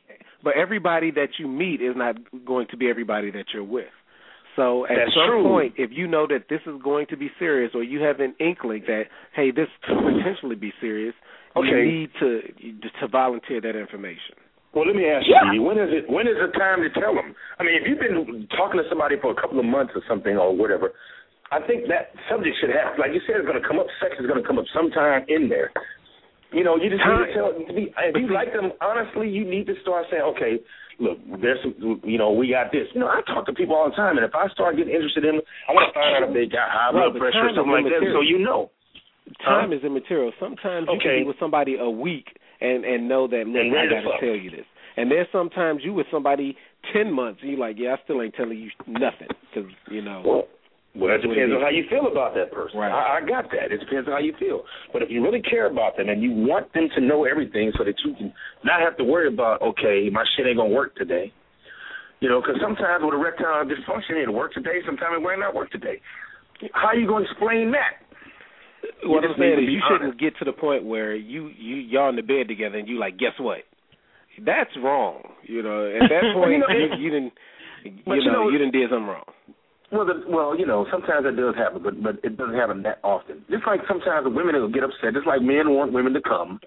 but everybody that you meet is not going to be everybody that you're with. So at That's some true. point, if you know that this is going to be serious, or you have an inkling that, hey, this could potentially be serious, okay. you need to to volunteer that information. Well, let me ask Yeah. you, when is it? When is the time to tell them? I mean, if you've been talking to somebody for a couple of months or something or whatever, I think that subject should have, like you said, it's going to come up. Sex is going to come up sometime in there. You know, you just need to tell. If you like them honestly, you need to start saying, okay, look, there's some, you know, we got this. You know, I talk to people all the time, and if I start getting interested in them, I want to find out if they got high Well, blood pressure or something like that, so you know. Time huh? is immaterial. Sometimes you okay. can be with somebody a week and, and know that, look, I got to tell you this. And there's sometimes you with somebody ten months, and you're like, yeah, I still ain't telling you nothing because, you know. Well, well, it depends on how you feel about that person. Right. I, I got that. It depends on how you feel. But if you really care about them and you want them to know everything so that you can not have to worry about, okay, my shit ain't going to work today. You know, because sometimes with erectile dysfunction, it'll work today. Sometimes it might not work today. How are you going to explain that? What you I'm saying is you honest. shouldn't get to the point where you, you, y'all in the bed together and you like, guess what? That's wrong. You know, at that point, you, know, you, you didn't, you, you know, know, you didn't did something wrong. Well, the, well, you know, sometimes that does happen, but but it doesn't happen that often. Just like sometimes the women will get upset, just like men want women to come,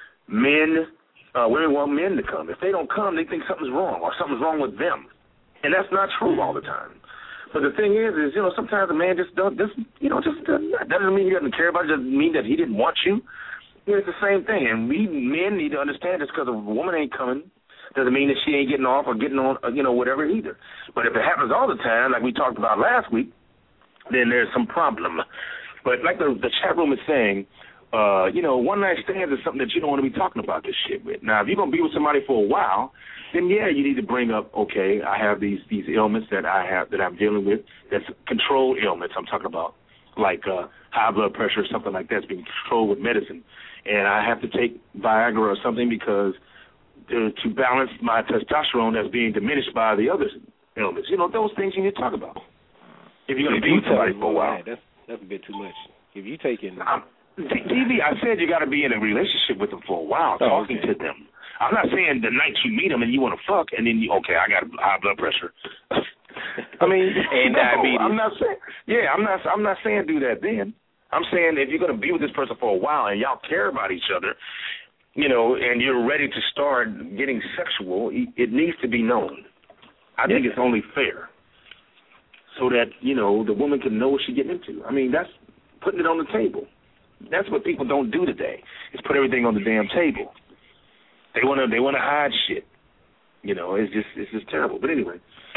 men, uh, women want men to come. If they don't come, they think something's wrong or something's wrong with them, and that's not true all the time. But the thing is, is you know, sometimes a man just don't, just you know, just uh, that doesn't mean he doesn't care about it. Doesn't mean that he didn't want you. You know, it's the same thing, and we men need to understand this because a woman ain't coming doesn't mean that she ain't getting off or getting on, you know, whatever either. But if it happens all the time, like we talked about last week, then there's some problem. But like the, the chat room is saying, uh, you know, one night stands is something that you don't want to be talking about this shit with. Now, if you're going to be with somebody for a while, then yeah, you need to bring up, okay, I have these these ailments that I have that I'm dealing with. That's controlled ailments I'm talking about, like uh, high blood pressure or something like that's being controlled with medicine, and I have to take Viagra or something because to, to balance my testosterone that's being diminished by the other ailments. You know, those things you need to talk about. If you're going to be with somebody for a while, that's that's a bit too much. If you taking, um, D B, I said you got to be in a relationship with them for a while, oh, talking okay. to them. I'm not saying the night you meet them and you want to fuck, and then you okay, I got high blood pressure. I mean, and no, diabetes. I'm not saying. Yeah, I'm not. I'm not saying do that then. I'm saying if you're going to be with this person for a while and y'all care about each other, you know, and you're ready to start getting sexual, it needs to be known. I think it's only fair, so that you know the woman can know what she's getting into. I mean, that's putting it on the table. That's what people don't do today. Is put everything on the damn table. They wanna they wanna hide shit. You know, it's just it's just terrible. But anyway,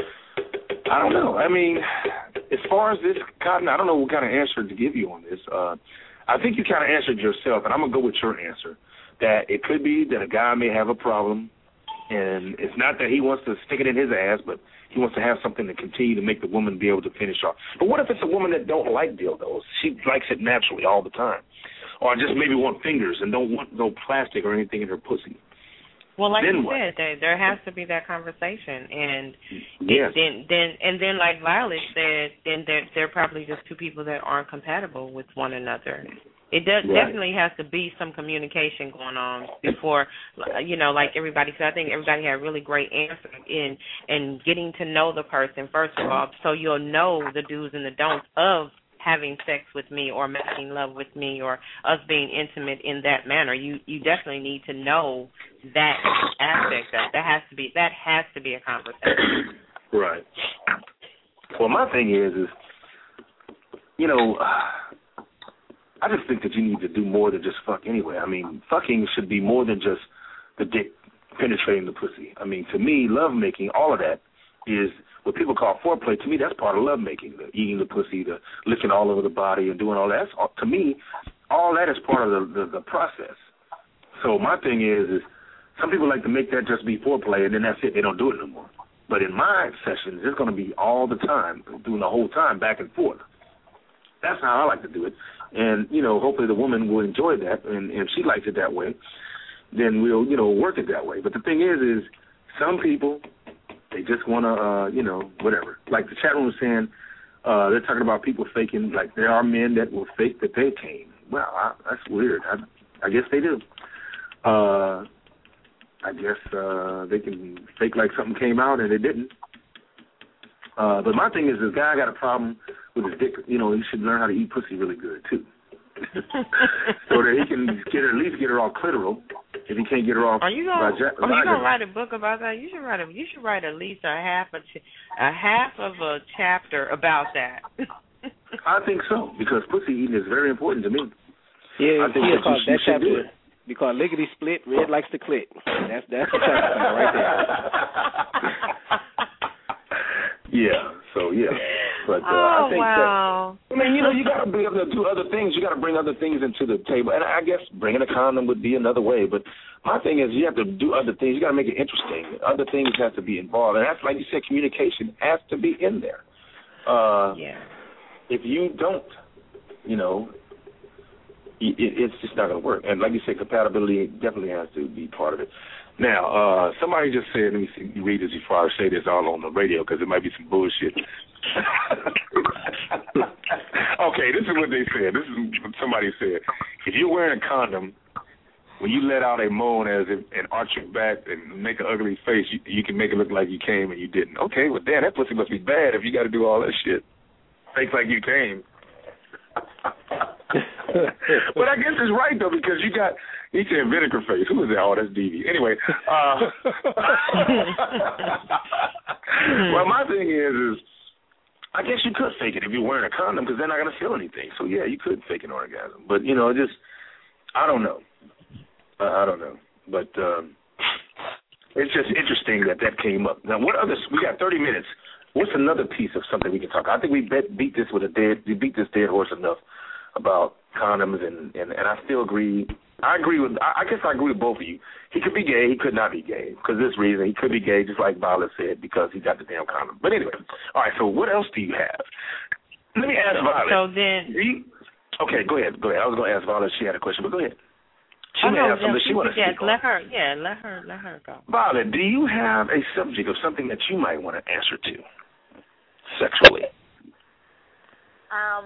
I don't know. I mean, as far as this, Cotton, I don't know what kind of answer to give you on this. Uh, I think you kind of answered yourself, and I'm gonna go with your answer. That it could be that a guy may have a problem, and it's not that he wants to stick it in his ass, but he wants to have something to continue to make the woman be able to finish off. But what if it's a woman that don't like dildos? She likes it naturally all the time, or just maybe want fingers and don't want no plastic or anything in her pussy. Well, like then you what? said, there there has to be that conversation, and yes. then then and then like Violet said, then they're they're probably just two people that aren't compatible with one another. It does Right. definitely has to be some communication going on before, you know, like everybody said. I think everybody had a really great answer in in getting to know the person first of all, so you'll know the do's and the don'ts of having sex with me or making love with me or us being intimate in that manner. You you definitely need to know that aspect. That that has to be that has to be a conversation. Right. Well, my thing is is you know. I just think that you need to do more than just fuck anyway. I mean, fucking should be more than just the dick penetrating the pussy. I mean, to me, lovemaking, all of that is what people call foreplay. To me, that's part of lovemaking, the eating the pussy, the licking all over the body and doing all that. That's, to me, all that is part of the, the, the process. So my thing is, is some people like to make that just be foreplay, and then that's it. They don't do it no more. But in my sessions, it's going to be all the time, doing the whole time, back and forth. That's how I like to do it. And, you know, hopefully the woman will enjoy that. And, and if she likes it that way, then we'll, you know, work it that way. But the thing is, is some people, they just want to, uh, you know, whatever. Like the chat room was saying, uh, they're talking about people faking, like there are men that will fake that they came. Well, I, that's weird. I, I guess they do. Uh, I guess uh, they can fake like something came out and it didn't. Uh, but my thing is, this guy got a problem with his dick. You know, he should learn how to eat pussy really good too, so that he can get her, at least get her all clitoral. If he can't get her off, are you gonna, ja- are you gonna write a book about that? You should write a, you should write at least a half a, ch- a half of a chapter about that. I think so, because pussy eating is very important to me. Yeah, I think yeah, that, you, that you should do chapter it. because lickety split, red likes to clit. That's that's the chapter right there. Yeah. So yeah. But uh, oh I think wow. that, I mean, you know, you got to be able to do other things. You got to bring other things into the table, and I guess bringing a condom would be another way. But my thing is, you have to do other things. You got to make it interesting. Other things have to be involved, and that's like you said, communication has to be in there. Uh, yeah. If you don't, you know, it, it's just not going to work. And like you said, compatibility definitely has to be part of it. Now, uh, somebody just said, let me see, read this before I say this all on the radio because it might be some bullshit. Okay, this is what they said. This is what somebody said. If you're wearing a condom, when you let out a moan as if and arch your back and make an ugly face, you, you can make it look like you came and you didn't. Okay, well, damn, that pussy must be bad if you got to do all that shit. Fake like you came. But I guess it's right, though, because you got, he said vinegar face. Who is that? Oh, that's D V. Anyway. Uh, well, my thing is, is I guess you could fake it if you're wearing a condom because they're not going to feel anything. So, yeah, you could fake an orgasm. But, you know, just, I don't know. Uh, I don't know. But um, it's just interesting that that came up. Now, what others? We got thirty minutes. What's another piece of something we can talk? I think we bet, beat this with a dead. We beat this dead horse enough about condoms, and, and, and I still agree. I agree with. I, I guess I agree with both of you. He could be gay. He could not be gay because this reason. He could be gay, just like Violet said, because he got the damn condom. But anyway, all right. So what else do you have? Let me ask Violet. So then, you, okay, go ahead. Go ahead. I was going to ask Violet if she had a question, but go ahead. She oh, may no, have something she wants to yes, speak let on. her. Yeah, let her. Let her go. Violet, do you have a subject of something that you might want to answer to sexually? Um,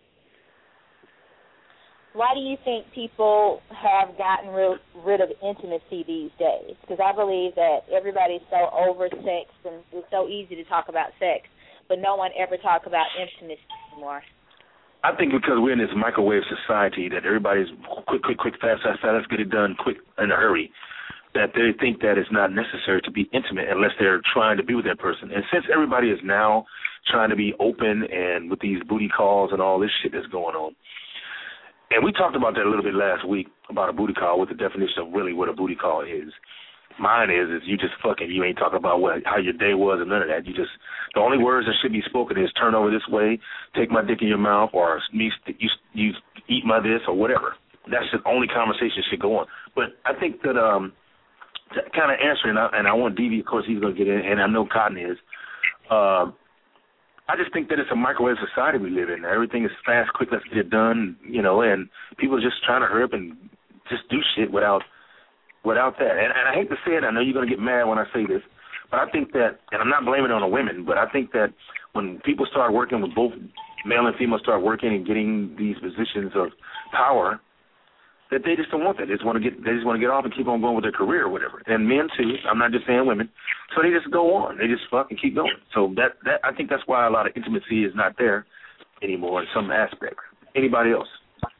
why do you think people have gotten rid, rid of intimacy these days? Because I believe that everybody's so over sex, and it's so easy to talk about sex, but no one ever talk about intimacy anymore. I think because we're in this microwave society that everybody's quick, quick, quick, fast, fast, fast, let's get it done quick in a hurry, that they think that it's not necessary to be intimate unless they're trying to be with that person. And since everybody is now trying to be open and with these booty calls and all this shit that's going on, and we talked about that a little bit last week about a booty call, what the definition of really what a booty call is. Mine is, is you just fucking, you ain't talking about what how your day was and none of that. You just, the only words that should be spoken is turn over this way, take my dick in your mouth, or me, you, you eat my this, or whatever. That's the only conversation should go on. But I think that, um, to kind of answering, and I want D V, of course, he's going to get in, and I know Cotton is, um, I just think that it's a microwave society we live in. Everything is fast, quick, let's get it done, you know, and people are just trying to hurry up and just do shit without without that. And, and I hate to say it, I know you're going to get mad when I say this, but I think that, and I'm not blaming it on the women, but I think that when people start working with both male and female start working and getting these positions of power, that they just don't want that. They just want to get they just want to get off and keep on going with their career or whatever. And men too. I'm not just saying women. So they just go on. They just fucking keep going. So that that I think that's why a lot of intimacy is not there anymore in some aspects. Anybody else?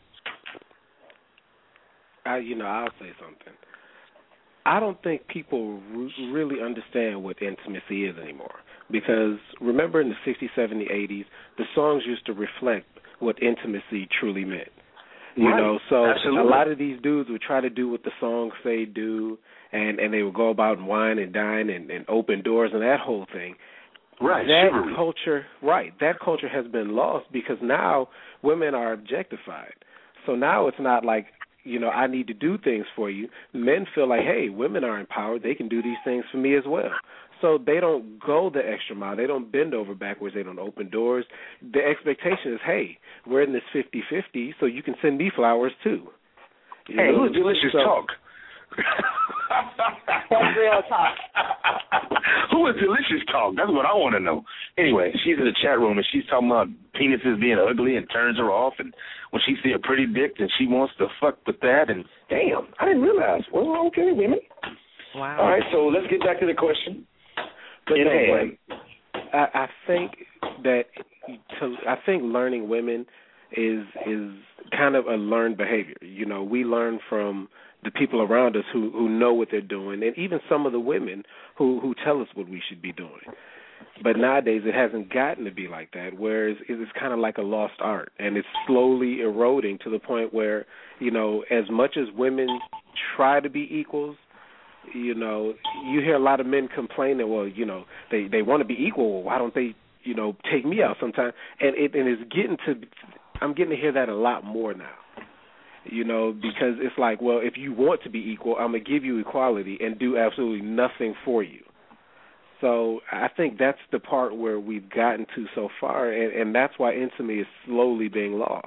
I, you know, I'll say something. I don't think people re- really understand what intimacy is anymore. Because remember in the sixties, seventies, eighties, the songs used to reflect what intimacy truly meant. You right. know, so Absolutely. a lot of these dudes would try to do what the songs say do, and, and they would go about and wine and dine and, and open doors and that whole thing. Right. That chivalry. culture, right, that culture has been lost because now women are objectified. So now it's not like, you know, I need to do things for you. Men feel like, hey, women are empowered. They can do these things for me as well. So they don't go the extra mile. They don't bend over backwards. They don't open doors. The expectation is, hey, we're in this fifty-fifty, so you can send me flowers too. You hey, know? who's Delicious so, Talk? That's real talk. Who is Delicious Talk? That's what I want to know. Anyway, she's in the chat room, and she's talking about penises being ugly and turns her off, and when she see a pretty dick, then she wants to fuck with that, and damn, I didn't realize. Well, okay, women. Wow. All right, so let's get back to the question. But In no, hand. but I, I think that to, I think learning women is is kind of a learned behavior. You know, we learn from the people around us who, who know what they're doing, and even some of the women who, who tell us what we should be doing. But nowadays it hasn't gotten to be like that, whereas it's kind of like a lost art, and it's slowly eroding to the point where, you know, as much as women try to be equals, you know, you hear a lot of men complaining, well, you know, they, they want to be equal, well, why don't they, you know, take me out sometime? And it and it's getting to, I'm getting to hear that a lot more now. You know, because it's like, well, if you want to be equal, I'm going to give you equality and do absolutely nothing for you. So I think that's the part where we've gotten to so far, and, and that's why intimacy is slowly being lost.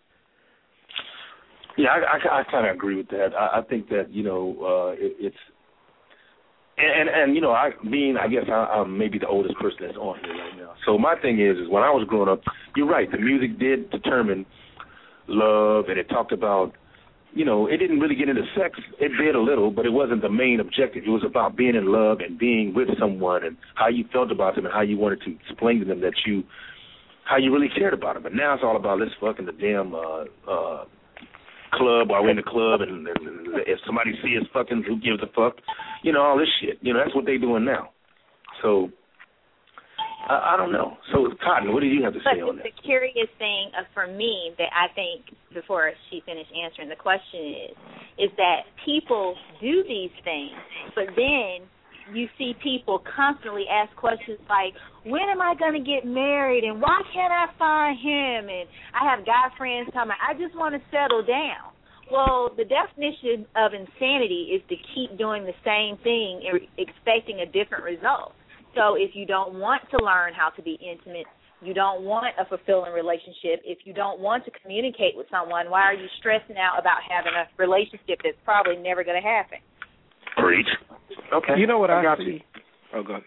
Yeah, I, I, I kind of agree with that. I, I think that, you know, uh, it, it's, and, and, and, you know, I being, I guess I, I'm maybe the oldest person that's on here right now. So my thing is, is when I was growing up, you're right, the music did determine love, and it talked about, you know, it didn't really get into sex. It did a little, but it wasn't the main objective. It was about being in love and being with someone and how you felt about them and how you wanted to explain to them that you, how you really cared about them. But now it's all about let's fuck in the damn uh, uh, club while we're in the club, and, and, and if somebody sees us fucking, who gives a fuck? You know, all this shit. You know, that's what they doing now. So I, I don't know. So, Cotton, what do you have to say but on that? The curious thing uh, for me that I think, before she finished answering the question, is is that people do these things, but then you see people constantly ask questions like, when am I going to get married, and why can't I find him? And I have guy friends telling me, I just want to settle down. Well, the definition of insanity is to keep doing the same thing and expecting a different result. So if you don't want to learn how to be intimate, you don't want a fulfilling relationship, if you don't want to communicate with someone, why are you stressing out about having a relationship that's probably never going to happen? Preach. Okay. You know what I, I got see? You. Oh, go ahead.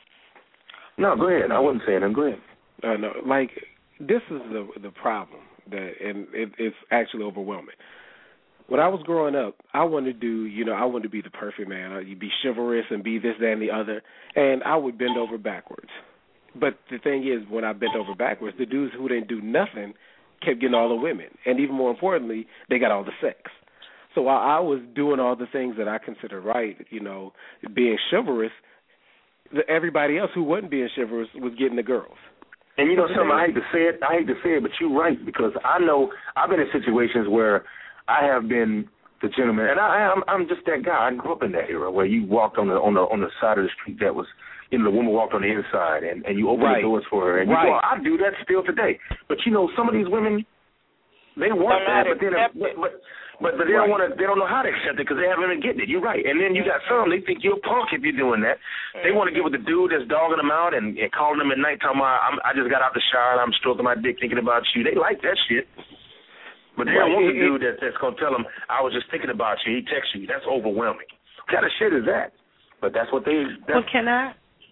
No, go ahead. I wasn't saying them. Go ahead. Uh, no, like, this is the the problem, that, and it, it's actually overwhelming. When I was growing up, I wanted to do, you know, I wanted to be the perfect man. You'd be chivalrous and be this, that, and the other, and I would bend over backwards. But the thing is, when I bent over backwards, the dudes who didn't do nothing kept getting all the women, and even more importantly, they got all the sex. So while I was doing all the things that I considered right, you know, being chivalrous, the, everybody else who wasn't being chivalrous was getting the girls. And you know something, I hate to say it, I hate to say it, but you're right, because I know I've been in situations where I have been the gentleman, and I am I'm just that guy. I grew up in that era where you walked on the on the on the side of the street that was, you know, the woman walked on the inside, and, and you opened right. the doors for her, and right. you go, I do that still today. But you know, some of these women, they want that, but then but but but, but they right. don't want to. They don't know how to accept it because they haven't been getting it. You're right. And then you got some. They think you're a punk if you're doing that. They want to get with the dude that's dogging them out and, and calling them at night, talking about, I'm, I just got out the shower and I'm stroking my dick thinking about you. They like that shit. But they don't want the dude that, that's going to tell them, I was just thinking about you. He texts you. That's overwhelming. What kind of shit is that? But that's what they... That's, well, can I...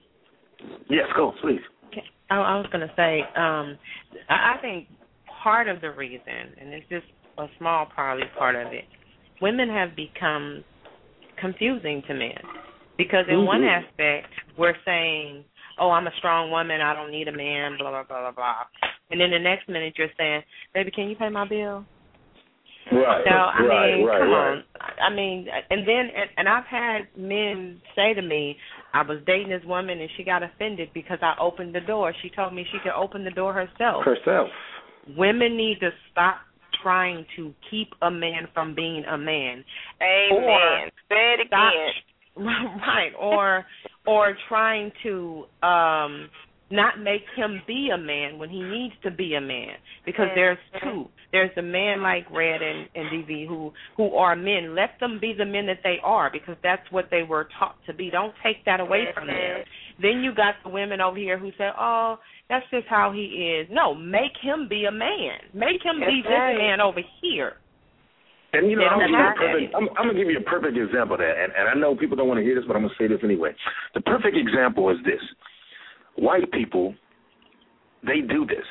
Yes, go, please. I, I was going to say, um, I, I think part of the reason, and it's just a small probably part of it, women have become confusing to men. Because in mm-hmm. one aspect, we're saying, oh, I'm a strong woman, I don't need a man, blah, blah, blah, blah, blah. And then the next minute you're saying, baby, can you pay my bill? Right, so, I right, mean, right, come right. on. I mean, and then, and, and I've had men say to me, I was dating this woman and she got offended because I opened the door. She told me she could open the door herself. Herself. Women need to stop trying to keep a man from being a man. Amen. Say it again. Right, or or trying to um, not make him be a man when he needs to be a man. Because there's two. There's the man like Red and, and D V who, who are men. Let them be the men that they are because that's what they were taught to be. Don't take that away from them. Then you got the women over here who say, oh, that's just how he is. No, make him be a man. Make him be this man over here. And, you know, I'm gonna, perfect, I'm, I'm gonna give you a perfect example of that. And, and I know people don't want to hear this, but I'm going to say this anyway. The perfect example is this. White people, they do this.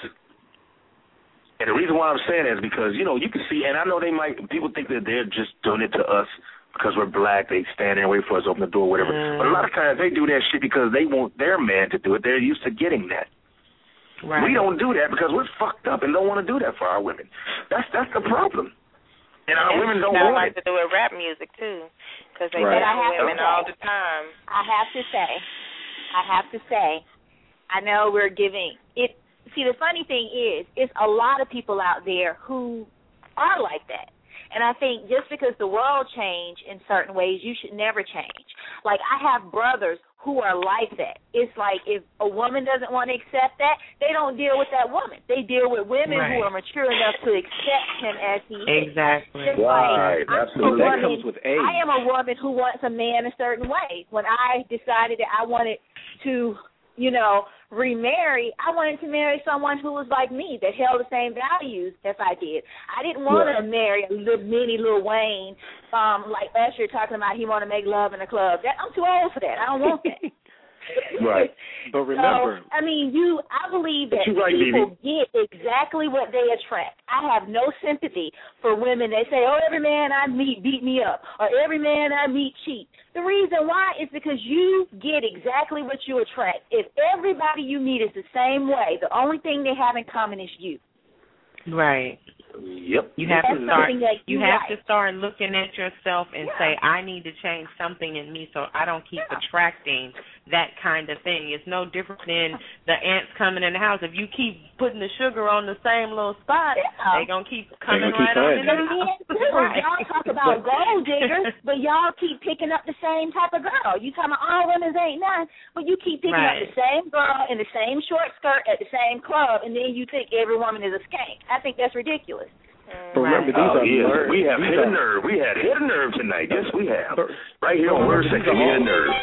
And the reason why I'm saying that is because, you know, you can see, and I know they might, people think that they're just doing it to us because we're black, they stand there and wait for us to open the door, whatever. Mm. But a lot of times they do that shit because they want their man to do it. They're used to getting that. Right. We don't do that because we're fucked up and don't want to do that for our women. That's that's the problem. And our yeah, women don't I want like it. to do with rap music too, because they Right. right. I women have all the time. I have to say, I have to say, I know we're giving it. See, the funny thing is, it's a lot of people out there who are like that. And I think just because the world changed in certain ways, you should never change. Like, I have brothers who are like that. It's like if a woman doesn't want to accept that, they don't deal with that woman. They deal with women Right. who are mature enough to accept him as he is. Exactly. Just Right, like, I'm absolutely. a That woman, comes with age. I am a woman who wants a man a certain way. When I decided that I wanted to, you know, remarry, I wanted to marry someone who was like me, that held the same values as I did. I didn't want Right. to marry a little mini Lil Wayne, um, like Usher talking about he want to make love in a club. That I'm too old for that. I don't want that. Right. But remember, So, I mean, you. I believe that But you're right, people Vivi. get exactly what they attract. I have no sympathy for women that say, "Oh, every man I meet beat me up," or "Every man I meet cheat." The reason why is because you get exactly what you attract. If everybody you meet is the same way, the only thing they have in common is you. Right. Yep. You have That's to start. something that You you have like. to start looking at yourself and Yeah. say, I need to change something in me so I don't keep Yeah. attracting that kind of thing. It's no different than the ants coming in the house. If you keep putting the sugar on the same little spot, Yeah. they're gonna keep coming gonna keep right on in finding the But house. then, too, Right. y'all talk about gold diggers, but y'all keep picking up the same type of girl. You talking about all women ain't none, but you keep picking Right. up the same girl in the same short skirt at the same club, and then you think every woman is a skank. I think that's ridiculous. but remember, these Oh, are yes. learned. We have these hit are, a nerve. We had hit a nerve tonight. Yes, we have. But- Right here on but Word these Sexy, are we hit a all- nerve.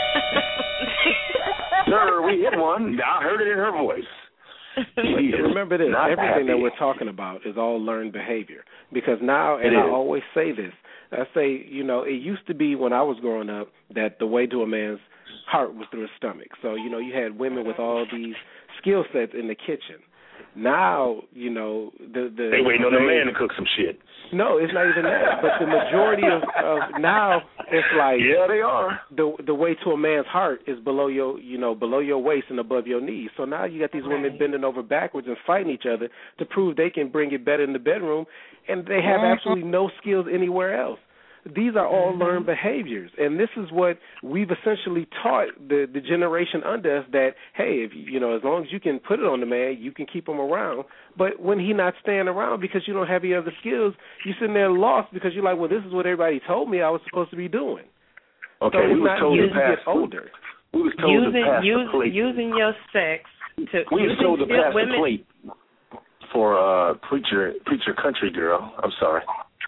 Sir, we hit one. I heard it in her voice. She is Remember this, not everything that happy. we're talking about is all learned behavior. Because now, It and I is. always say this, I say, you know, it used to be when I was growing up that the way to a man's heart was through his stomach. So, you know, you had women with all these skill sets in the kitchen. Now, you know, the the They waiting on the they- man to cook some shit. No, it's not even that. But the majority of, of now, it's like Yeah, they are. the the way to a man's heart is below your, you know, below your waist and above your knees. So now you got these women Right. bending over backwards and fighting each other to prove they can bring it better in the bedroom, and they have absolutely no skills anywhere else. These are all Mhm. learned behaviors, and this is what we've essentially taught the the generation under us that, hey, if you, you know, as long as you can put it on the man, you can keep him around. But when he not staying around because you don't have any other skills, you sitting there lost because you're like, well, this is what everybody told me I was supposed to be doing. Okay, So it's we was not told you to pass. get older. We was told using to pass use, the plate. using your sex to we was using told to still pass women, the plate for uh, preacher preacher country girl. I'm sorry.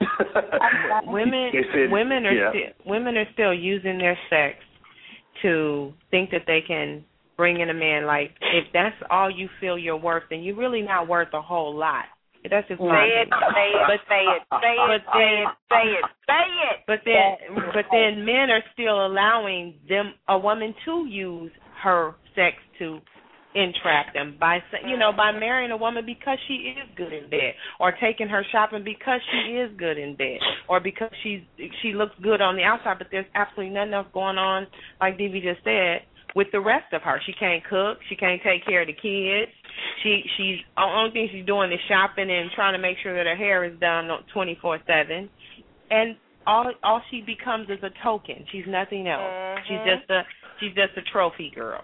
women They said- women are yeah. still women are still using their sex to think that they can bring in a man. Like, if that's all you feel you're worth, then you're really not worth a whole lot. That's just my Say it, opinion. say it, But- say it, say it, but say then- it, say it, say it. But then, but then men are still allowing them a woman to use her sex to entrap them by, sa- you know, by marrying a woman because she is good in bed, or taking her shopping because she is good in bed, or because she's she looks good on the outside. But there's absolutely nothing else going on, like D B just said, with the rest of her. She can't cook. She can't take care of the kids. She she's the only thing she's doing is shopping and trying to make sure that her hair is done twenty-four seven, and all all she becomes is a token. She's nothing else. Mhm. She's just a she's just a trophy girl.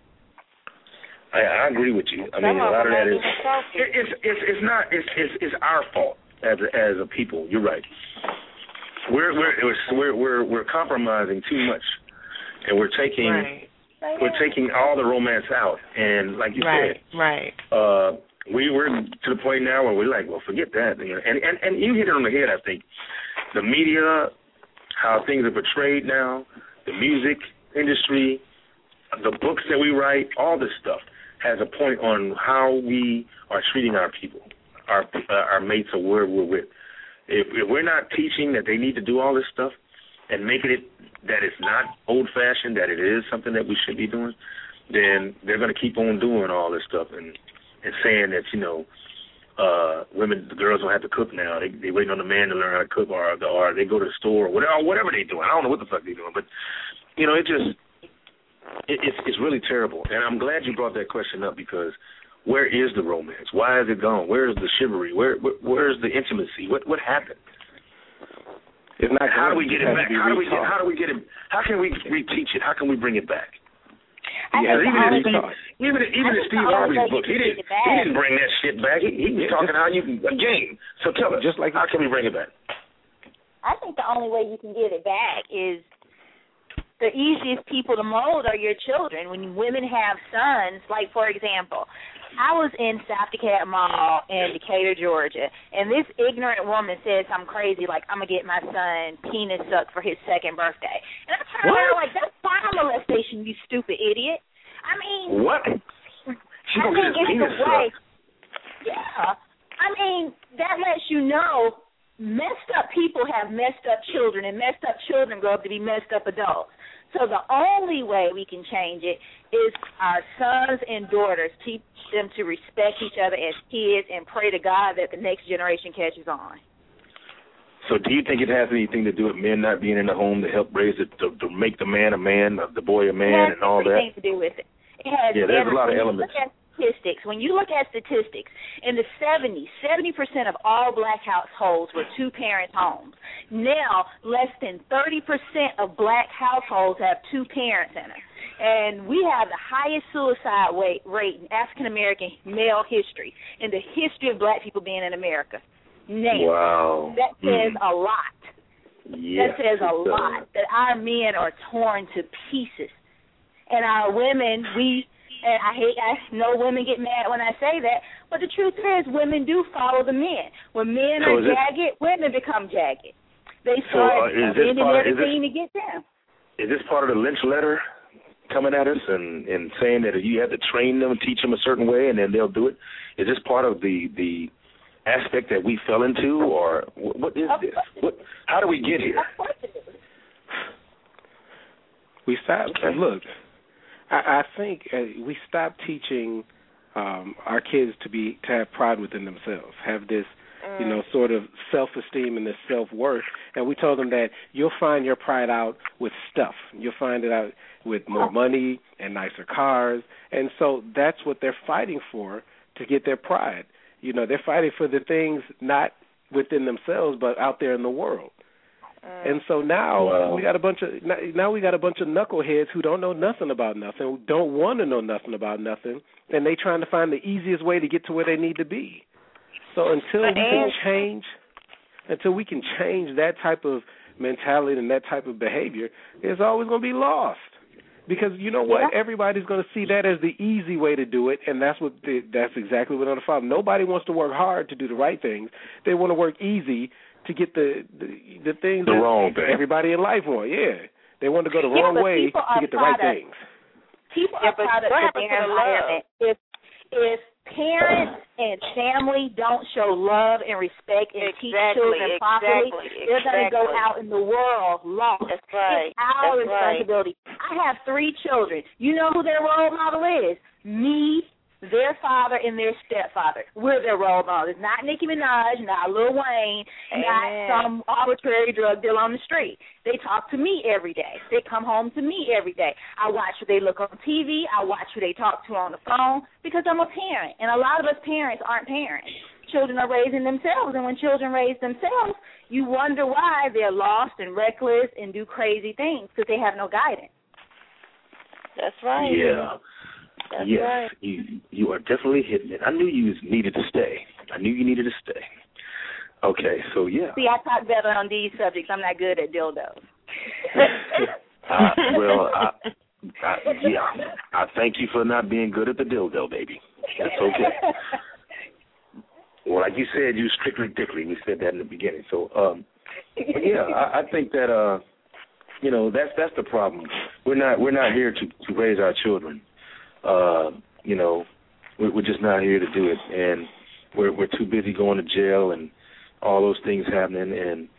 I, I agree with you. I Some mean, a of lot of them that ain't is even trophies. it, it's it's it's not it's it's it's our fault as a, as a people. You're right. We're we're we're we're we're compromising too much, and we're taking Right. we're taking all the romance out. And like you Right. said, Right. uh, we we're to the point now where we're like, well, forget that. You know, and and and you hit it on the head. I think the media, how things are portrayed now, the music industry, the books that we write, all this stuff has a point on how we are treating our people, our uh, our mates, or where we're with. If, if we're not teaching that they need to do all this stuff and making it that it's not old-fashioned, that it is something that we should be doing, then they're going to keep on doing all this stuff and, and saying that, you know, uh, women, the girls don't have to cook now. They they waiting on the man to learn how to cook, or or they go to the store, or whatever, or whatever they doing. I don't know what the fuck they doing, but you know, it just it, it's it's really terrible. And I'm glad you brought that question up, because where is the romance? Why is it gone? Where is the chivalry? Where, where where's the intimacy? What what happened? It's not. How do we get it back? How do we get? How do we get it? How can we reteach it? How can we bring it back? Yeah, even in Steve, even in, even in Steve Harvey's book, he didn't he didn't bring that shit back. He, he was talking how you can a game. So tell us, just like how can we bring it back? I think the only way you can get it back is the easiest people to mold are your children. When women have sons, like for example, I was in South Decatur Mall in Decatur, Georgia, and this ignorant woman said something crazy like, I'm going to get my son penis sucked for his second birthday. And I turned around like, that's child molestation, you stupid idiot. I mean... What? She I going to get his penis sucked? Yeah. I mean, that lets you know messed up people have messed up children, and messed up children grow up to be messed up adults. So the only way we can change it is our sons and daughters, teach them to respect each other as kids and pray to God that the next generation catches on. So do you think it has anything to do with men not being in the home to help raise it, to, to make the man a man, the boy a man, and all that? It has everything to do with it. It has yeah, there's a lot of elements. Statistics. When you look at statistics, in the seventies, seventy percent of all black households were two-parent homes. Now, less than thirty percent of black households have two parents in it. And we have the highest suicide rate in African-American male history, in the history of black people being in America. Now, wow. That says mm. a lot. Yes, that says a lot, that our men are torn to pieces. And our women, we... And I hate, I know women get mad when I say that, but the truth is women do follow the men. When men so are jagged, this, women become jagged. They start so, uh, bending this, everything to get them. Is this part of the Lynch letter coming at us and, and saying that you have to train them and teach them a certain way and then they'll do it? Is this part of the, the aspect that we fell into, or what is this? What, how do we get here? Of course it is. We stopped. Okay. Look. I think uh, we stopped teaching um, our kids to be to have pride within themselves, have this, mm. you know, sort of self-esteem and this self-worth, and we told them that you'll find your pride out with stuff. You'll find it out with more money and nicer cars, and so that's what they're fighting for, to get their pride. You know, they're fighting for the things not within themselves but out there in the world. And so now wow. we got a bunch of now we got a bunch of knuckleheads who don't know nothing about nothing, who don't want to know nothing about nothing, and they trying to find the easiest way to get to where they need to be. So until we can change, until we can change that type of mentality and that type of behavior, it's always going to be lost. Because you know what, yeah. everybody's going to see that as the easy way to do it, and that's what the, that's exactly what on the problem. Nobody wants to work hard to do the right things; they want to work easy to get the the, the things the that wrong thing. Everybody in life want. Yeah, they want to go the yeah, wrong way to get the right things. People yeah, are products of their environment. If if parents and family don't show love and respect and exactly, teach children properly, exactly, they're exactly. going to go out in the world lost. That's right. It's our That's responsibility. Right. I have three children. You know who their role model is? Me, their father, and their stepfather. We're their role models. Not Nicki Minaj, not Lil Wayne, Amen. not some arbitrary drug dealer on the street. They talk to me every day. They come home to me every day. I watch who they look on T V. I watch who they talk to on the phone because I'm a parent. And a lot of us parents aren't parents. Children are raising themselves, and when children raise themselves, you wonder why they're lost and reckless and do crazy things because they have no guidance. That's right. Yeah. That's yes, right. you you are definitely hitting it. I knew you needed to stay. I knew you needed to stay. Okay, so yeah. See, I talk better on these subjects. I'm not good at dildos. uh, well, I, I, yeah, I thank you for not being good at the dildo, baby. That's okay. Well, like you said, you strictly dickly. We said that in the beginning. So, um, but yeah, I, I think that uh, you know, that's that's the problem. We're not we're not here to, to raise our children. Uh, you know, we're, we're just not here to do it, and we're we're too busy going to jail and all those things happening, and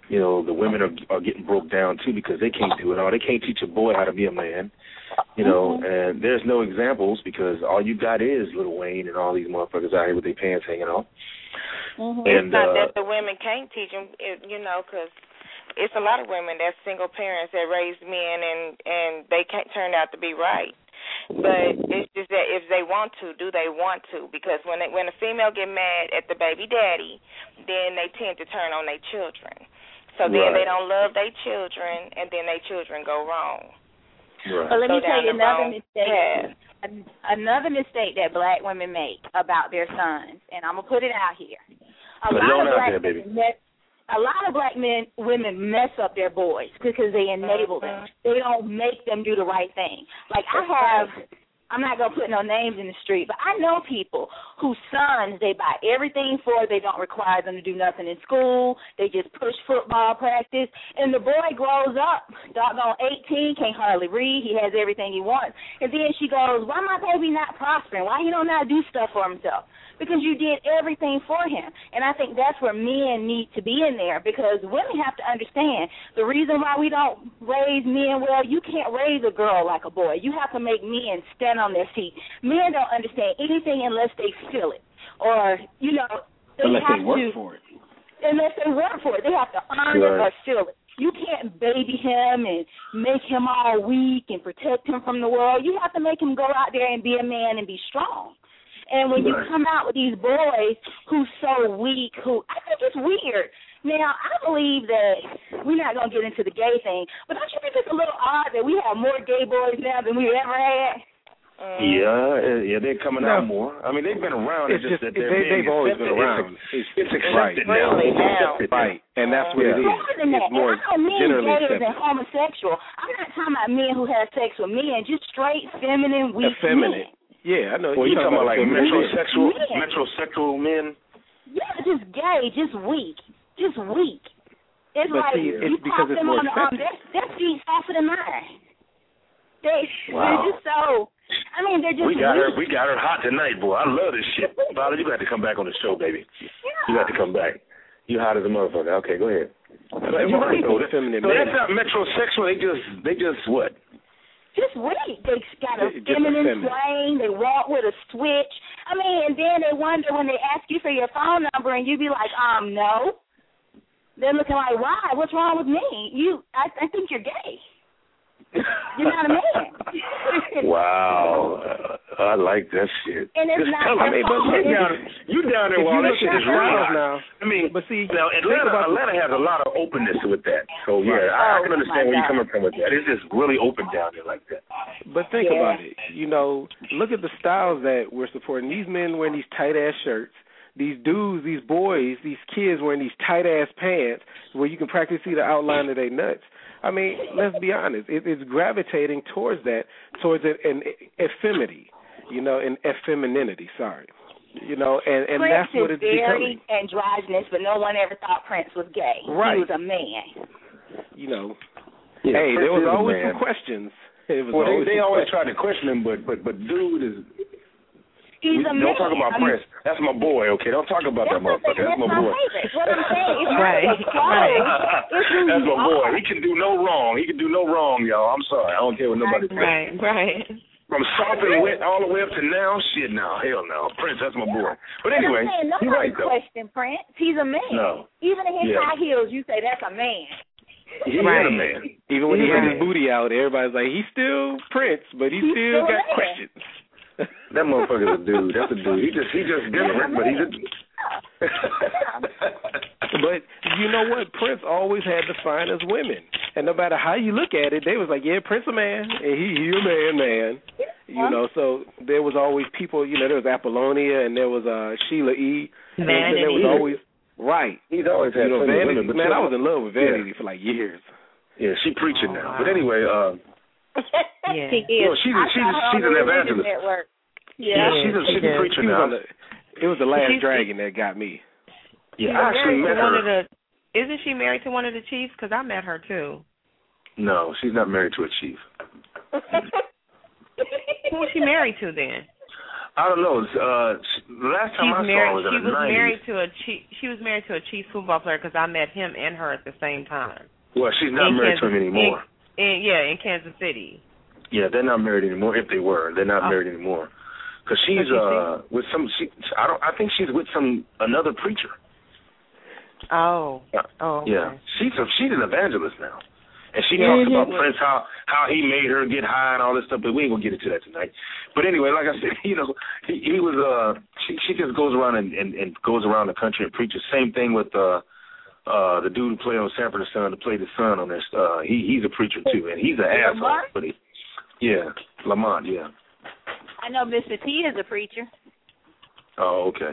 you know, the women are are getting broke down too because they can't do it all. They can't teach a boy how to be a man, you know. Mm-hmm. And there's no examples because all you got is Lil Wayne and all these motherfuckers out here with their pants hanging off. Mm-hmm. And, it's not uh, that the women can't teach them, it, you know, because it's a lot of women that's single parents that raised men and and they can't turn out to be right. But it's just that if they want to, do they want to? Because when they, when a female get mad at the baby daddy, then they tend to turn on their children. So then right. they don't love their children, and then their children go wrong. Right. But let Go me tell you down the another wrong mistake. path. an- Another mistake that black women make about their sons, and I'm gonna put it out here. A Put it lot on of out black there, baby. women mess, a lot of black men women mess up their boys because they enable them. They don't make them do the right thing. Like I have. I'm not going to put no names in the street, but I know people whose sons, they buy everything for. They don't require them to do nothing in school. They just push football practice. And the boy grows up, doggone eighteen, can't hardly read. He has everything he wants. And then she goes, why my baby not prospering? Why he don't know how to do stuff for himself? Because you did everything for him. And I think that's where men need to be in there because women have to understand the reason why we don't raise men well, you can't raise a girl like a boy. You have to make men stand on their feet. Men don't understand anything unless they feel it. Or, you know, they unless have they work to, for it. Unless they work for it. They have to earn right. it or feel it. You can't baby him and make him all weak and protect him from the world. You have to make him go out there and be a man and be strong. And when you come out with these boys who's so weak, who I think it's weird. Now, I believe that we're not going to get into the gay thing, but don't you think it's a little odd that we have more gay boys now than we've ever had? Uh, yeah, yeah, they're coming no. out more. I mean, they've been around. It's, it's just just that they, they're they've always been around. It's, it's, it's accepted right. now. Really It's now. accepted Right, and that's what yeah. it is. More than that. It's more and I don't mean generally gays accepted. and homosexual. I'm not talking about men who have sex with men, just straight, feminine, weak Effeminate. men. Yeah, I know. Well, you talking about like effeminate. metrosexual, Men. metrosexual men? Yeah, just gay, just weak, just weak. It's But like see, you it's pop because it's them more on the arm, accepted. their, their feet softer than mine. They, Wow. they're just so. I mean, they're just. We got weak. her. We got her hot tonight, boy. I love this shit. Violet, you got to come back on the show, baby. Yeah. You got to come back. You hot as a motherfucker. Okay, go ahead. But You're right, right, though. those feminine So men. that's not metrosexual. They just, they just what? Just weak. They got a Just feminine effeminate. swing. They walk with a switch. I mean, and then they wonder when they ask you for your phone number, and you be like, um, no. They're looking like, why? What's wrong with me? You, I, I think you're gay. You're not a man. Wow, uh, I like that shit. And it's Just not tell your me, fault. you down, you down there, If while you that look shit at is the real. styles now, I mean, but see, now think Atlanta, about the- Atlanta has a lot of openness with that. So yeah, I, I can Oh, understand my where you're God. coming from with that. It's just really open down there like that. But think Yeah. about it. You know, look at the styles that we're supporting. These men wearing these tight ass shirts. These dudes, these boys, these kids wearing these tight ass pants where you can practically see the outline of their nuts. I mean, let's be honest. It, it's gravitating towards that, towards an, an effeminity, you know, an effemininity. Sorry, you know, and and Prince that's what is it's becoming. very androgynous, but no one ever thought Prince was gay. Right. He was a man. You know, Yeah, hey, Prince there was is a always man. some questions. It was Well, they, always they some always questions. try to question him, but but but dude is. He's we, a don't man. talk about I mean, Prince. That's my boy. Okay, don't talk about that That's what I'm motherfucker. saying. That's my That's my boy. favorite. What I'm saying is not Right, the clothes. It's who That's you my boy. are. He can do no wrong. He can do no wrong, y'all. I'm sorry. I don't care what nobody says. Right, right. From soft and wet all the way up to now, shit, no, hell no. Prince, that's my boy. But But anyway, I'm saying, you're nobody right though. question Prince. He's a man. No. Even in his Yeah. high heels, you say that's a man. He Right. is a man. Even when he He's had a his man. booty out, everybody's like, he's still Prince, but he He's still still got a man. questions. That motherfucker's a dude. That's a dude. He just he just different, but he's a. But you know what? Prince always had the finest women, and no matter how you look at it, they was like, yeah, Prince a man, and he he a man, man. You know, so there was always people. You know, there was Apollonia, and there was uh, Sheila E. And then there was Vanity. always right. He's always had You know, plenty of Vanity. women, but Man, still- I was in love with Vanity Yeah. for like years. Yeah, she preaching Oh, now. wow. But anyway, uh, Yeah. She is. Well, she's a- I she's a- saw her she's on an the Religion evangelist. Network. yeah, Yeah. she's a she's a Yeah. preacher She was now. on the, it was the Last She's- Dragon that got me. Yeah, She's I actually married met to one of her. the. Isn't she married to one of the chiefs? Because I met her too. No, she's not married to a chief. Who was she married to then? I don't know. Uh, the last time She's I married, saw her was in she the was nineties. married to a chief. She was married to a Chiefs football player because I met him and her at the same time. Well, she's not in married Kansas, to him anymore. In, in, yeah, in Kansas City. Yeah, they're not married anymore. If they were, they're not oh. married anymore. Because she's uh with some. She, I don't. I think she's with some another preacher. Oh. Oh. Okay. Yeah, she's a, she's an evangelist now. And she yeah, talks about Prince, how how he made her get high and all this stuff, but we ain't gonna get into that tonight. But anyway, like I said, you know, he, he was uh she she just goes around and, and, and goes around the country and preaches. Same thing with uh uh the dude who played on Sanford and Son, to play the son on this. Uh, he he's a preacher too, and he's an asshole. But he, yeah, Lamont, yeah. I know Mister T is a preacher. Oh, okay.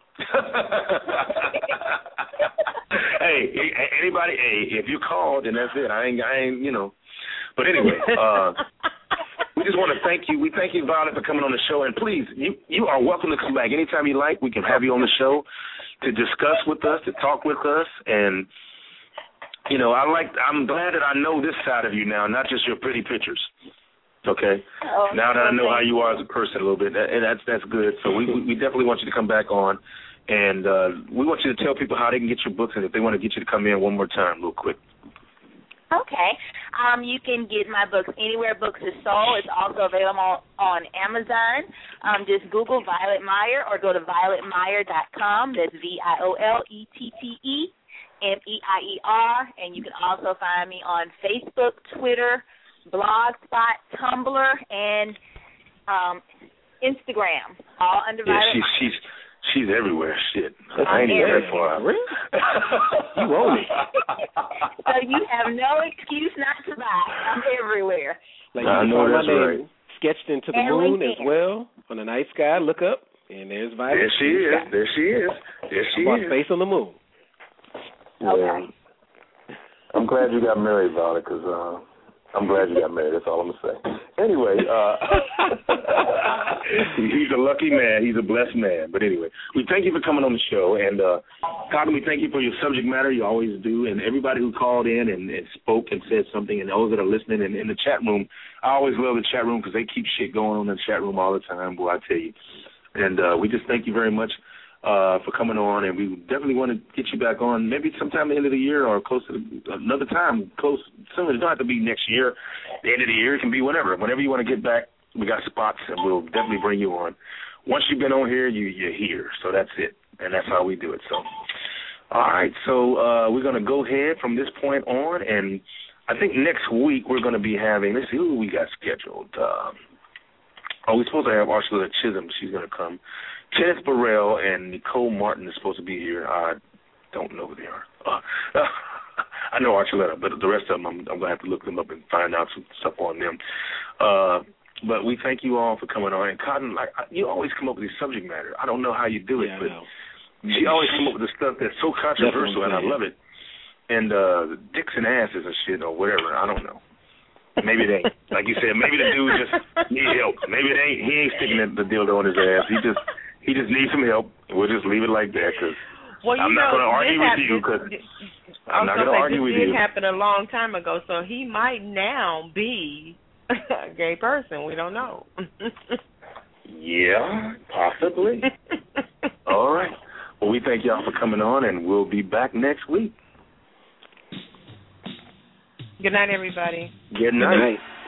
Hey, anybody? Hey, if you called, then that's it. I ain't, I ain't, you know. But anyway, uh, we just want to thank you. We thank you, Violet, for coming on the show. And please, you you are welcome to come back anytime you like. We can have you on the show to discuss with us, to talk with us, and you know, I like. I'm glad that I know this side of you now, not just your pretty pictures. Okay. Oh, now that I know how you are as a person a little bit, and that's that's good. So we we definitely want you to come back on. And uh, we want you to tell people how they can get your books, and if they want to get you to come in one more time, real quick. Okay. Um, you can get my books anywhere books are sold. It's also available on Amazon. Um, just Google Violet Meyer or go to violet meyer dot com. That's V I O L E T T E M E I E R. And you can also find me on Facebook, Twitter, Blogspot, Tumblr, and um, Instagram, all under yeah, Violet she's, Meyer. she's She's everywhere. Shit. I ain't even that far. You own it. So you have no excuse not to buy. I'm everywhere. Like I know that's right. Sketched into the and moon LinkedIn. as well on the night sky. Look up, and there's Violet. There she is. Sky. There she is. There she about is. Face on the moon. Okay. Yeah. I'm glad you got married, Violet, because uh, I'm glad you got married. That's all I'm going to say. Anyway, uh, he's a lucky man. He's a blessed man. But anyway, we thank you for coming on the show. And, uh, Cotton, we thank you for your subject matter. You always do. And everybody who called in and, and spoke and said something, and those that are listening and in the chat room, I always love the chat room because they keep shit going on in the chat room all the time, boy, I tell you. And uh, we just thank you very much uh, for coming on. And we definitely want to get you back on maybe sometime at the end of the year or close to the, another time, close soon. It don't have to be next year, the end of the year. It can be whenever. Whenever you want to get back, we got spots, and we'll definitely bring you on. Once you've been on here, you, you're here. So that's it, and that's how we do it. So, all right. So uh, we're going to go ahead from this point on, and I think next week we're going to be having, let's see who we got scheduled. Um, oh, we're supposed to have Archuleta Chisholm. She's going to come. Kenneth Burrell and Nicole Martin is supposed to be here. I don't know who they are. Uh, I know Archuleta, but the rest of them, I'm, I'm going to have to look them up and find out some stuff on them. Uh, but we thank you all for coming on. And Cotton, like you always come up with these subject matter. I don't know how you do it, yeah, but she always come up with the stuff that's so controversial, and I love it. And uh, dicks and asses and shit or whatever. I don't know. Maybe it ain't. Like you said, maybe the dude just need help. Maybe it ain't. He ain't sticking the dildo on his ass. He just he just needs some help. We'll just leave it like that because well, I'm not going to argue with you because I'm not going to argue with you. This did happen a long time ago, so he might now be a gay person. We don't know. Yeah, possibly. All right. Well, we thank y'all for coming on, and we'll be back next week. Good night, everybody. Good night. Good night.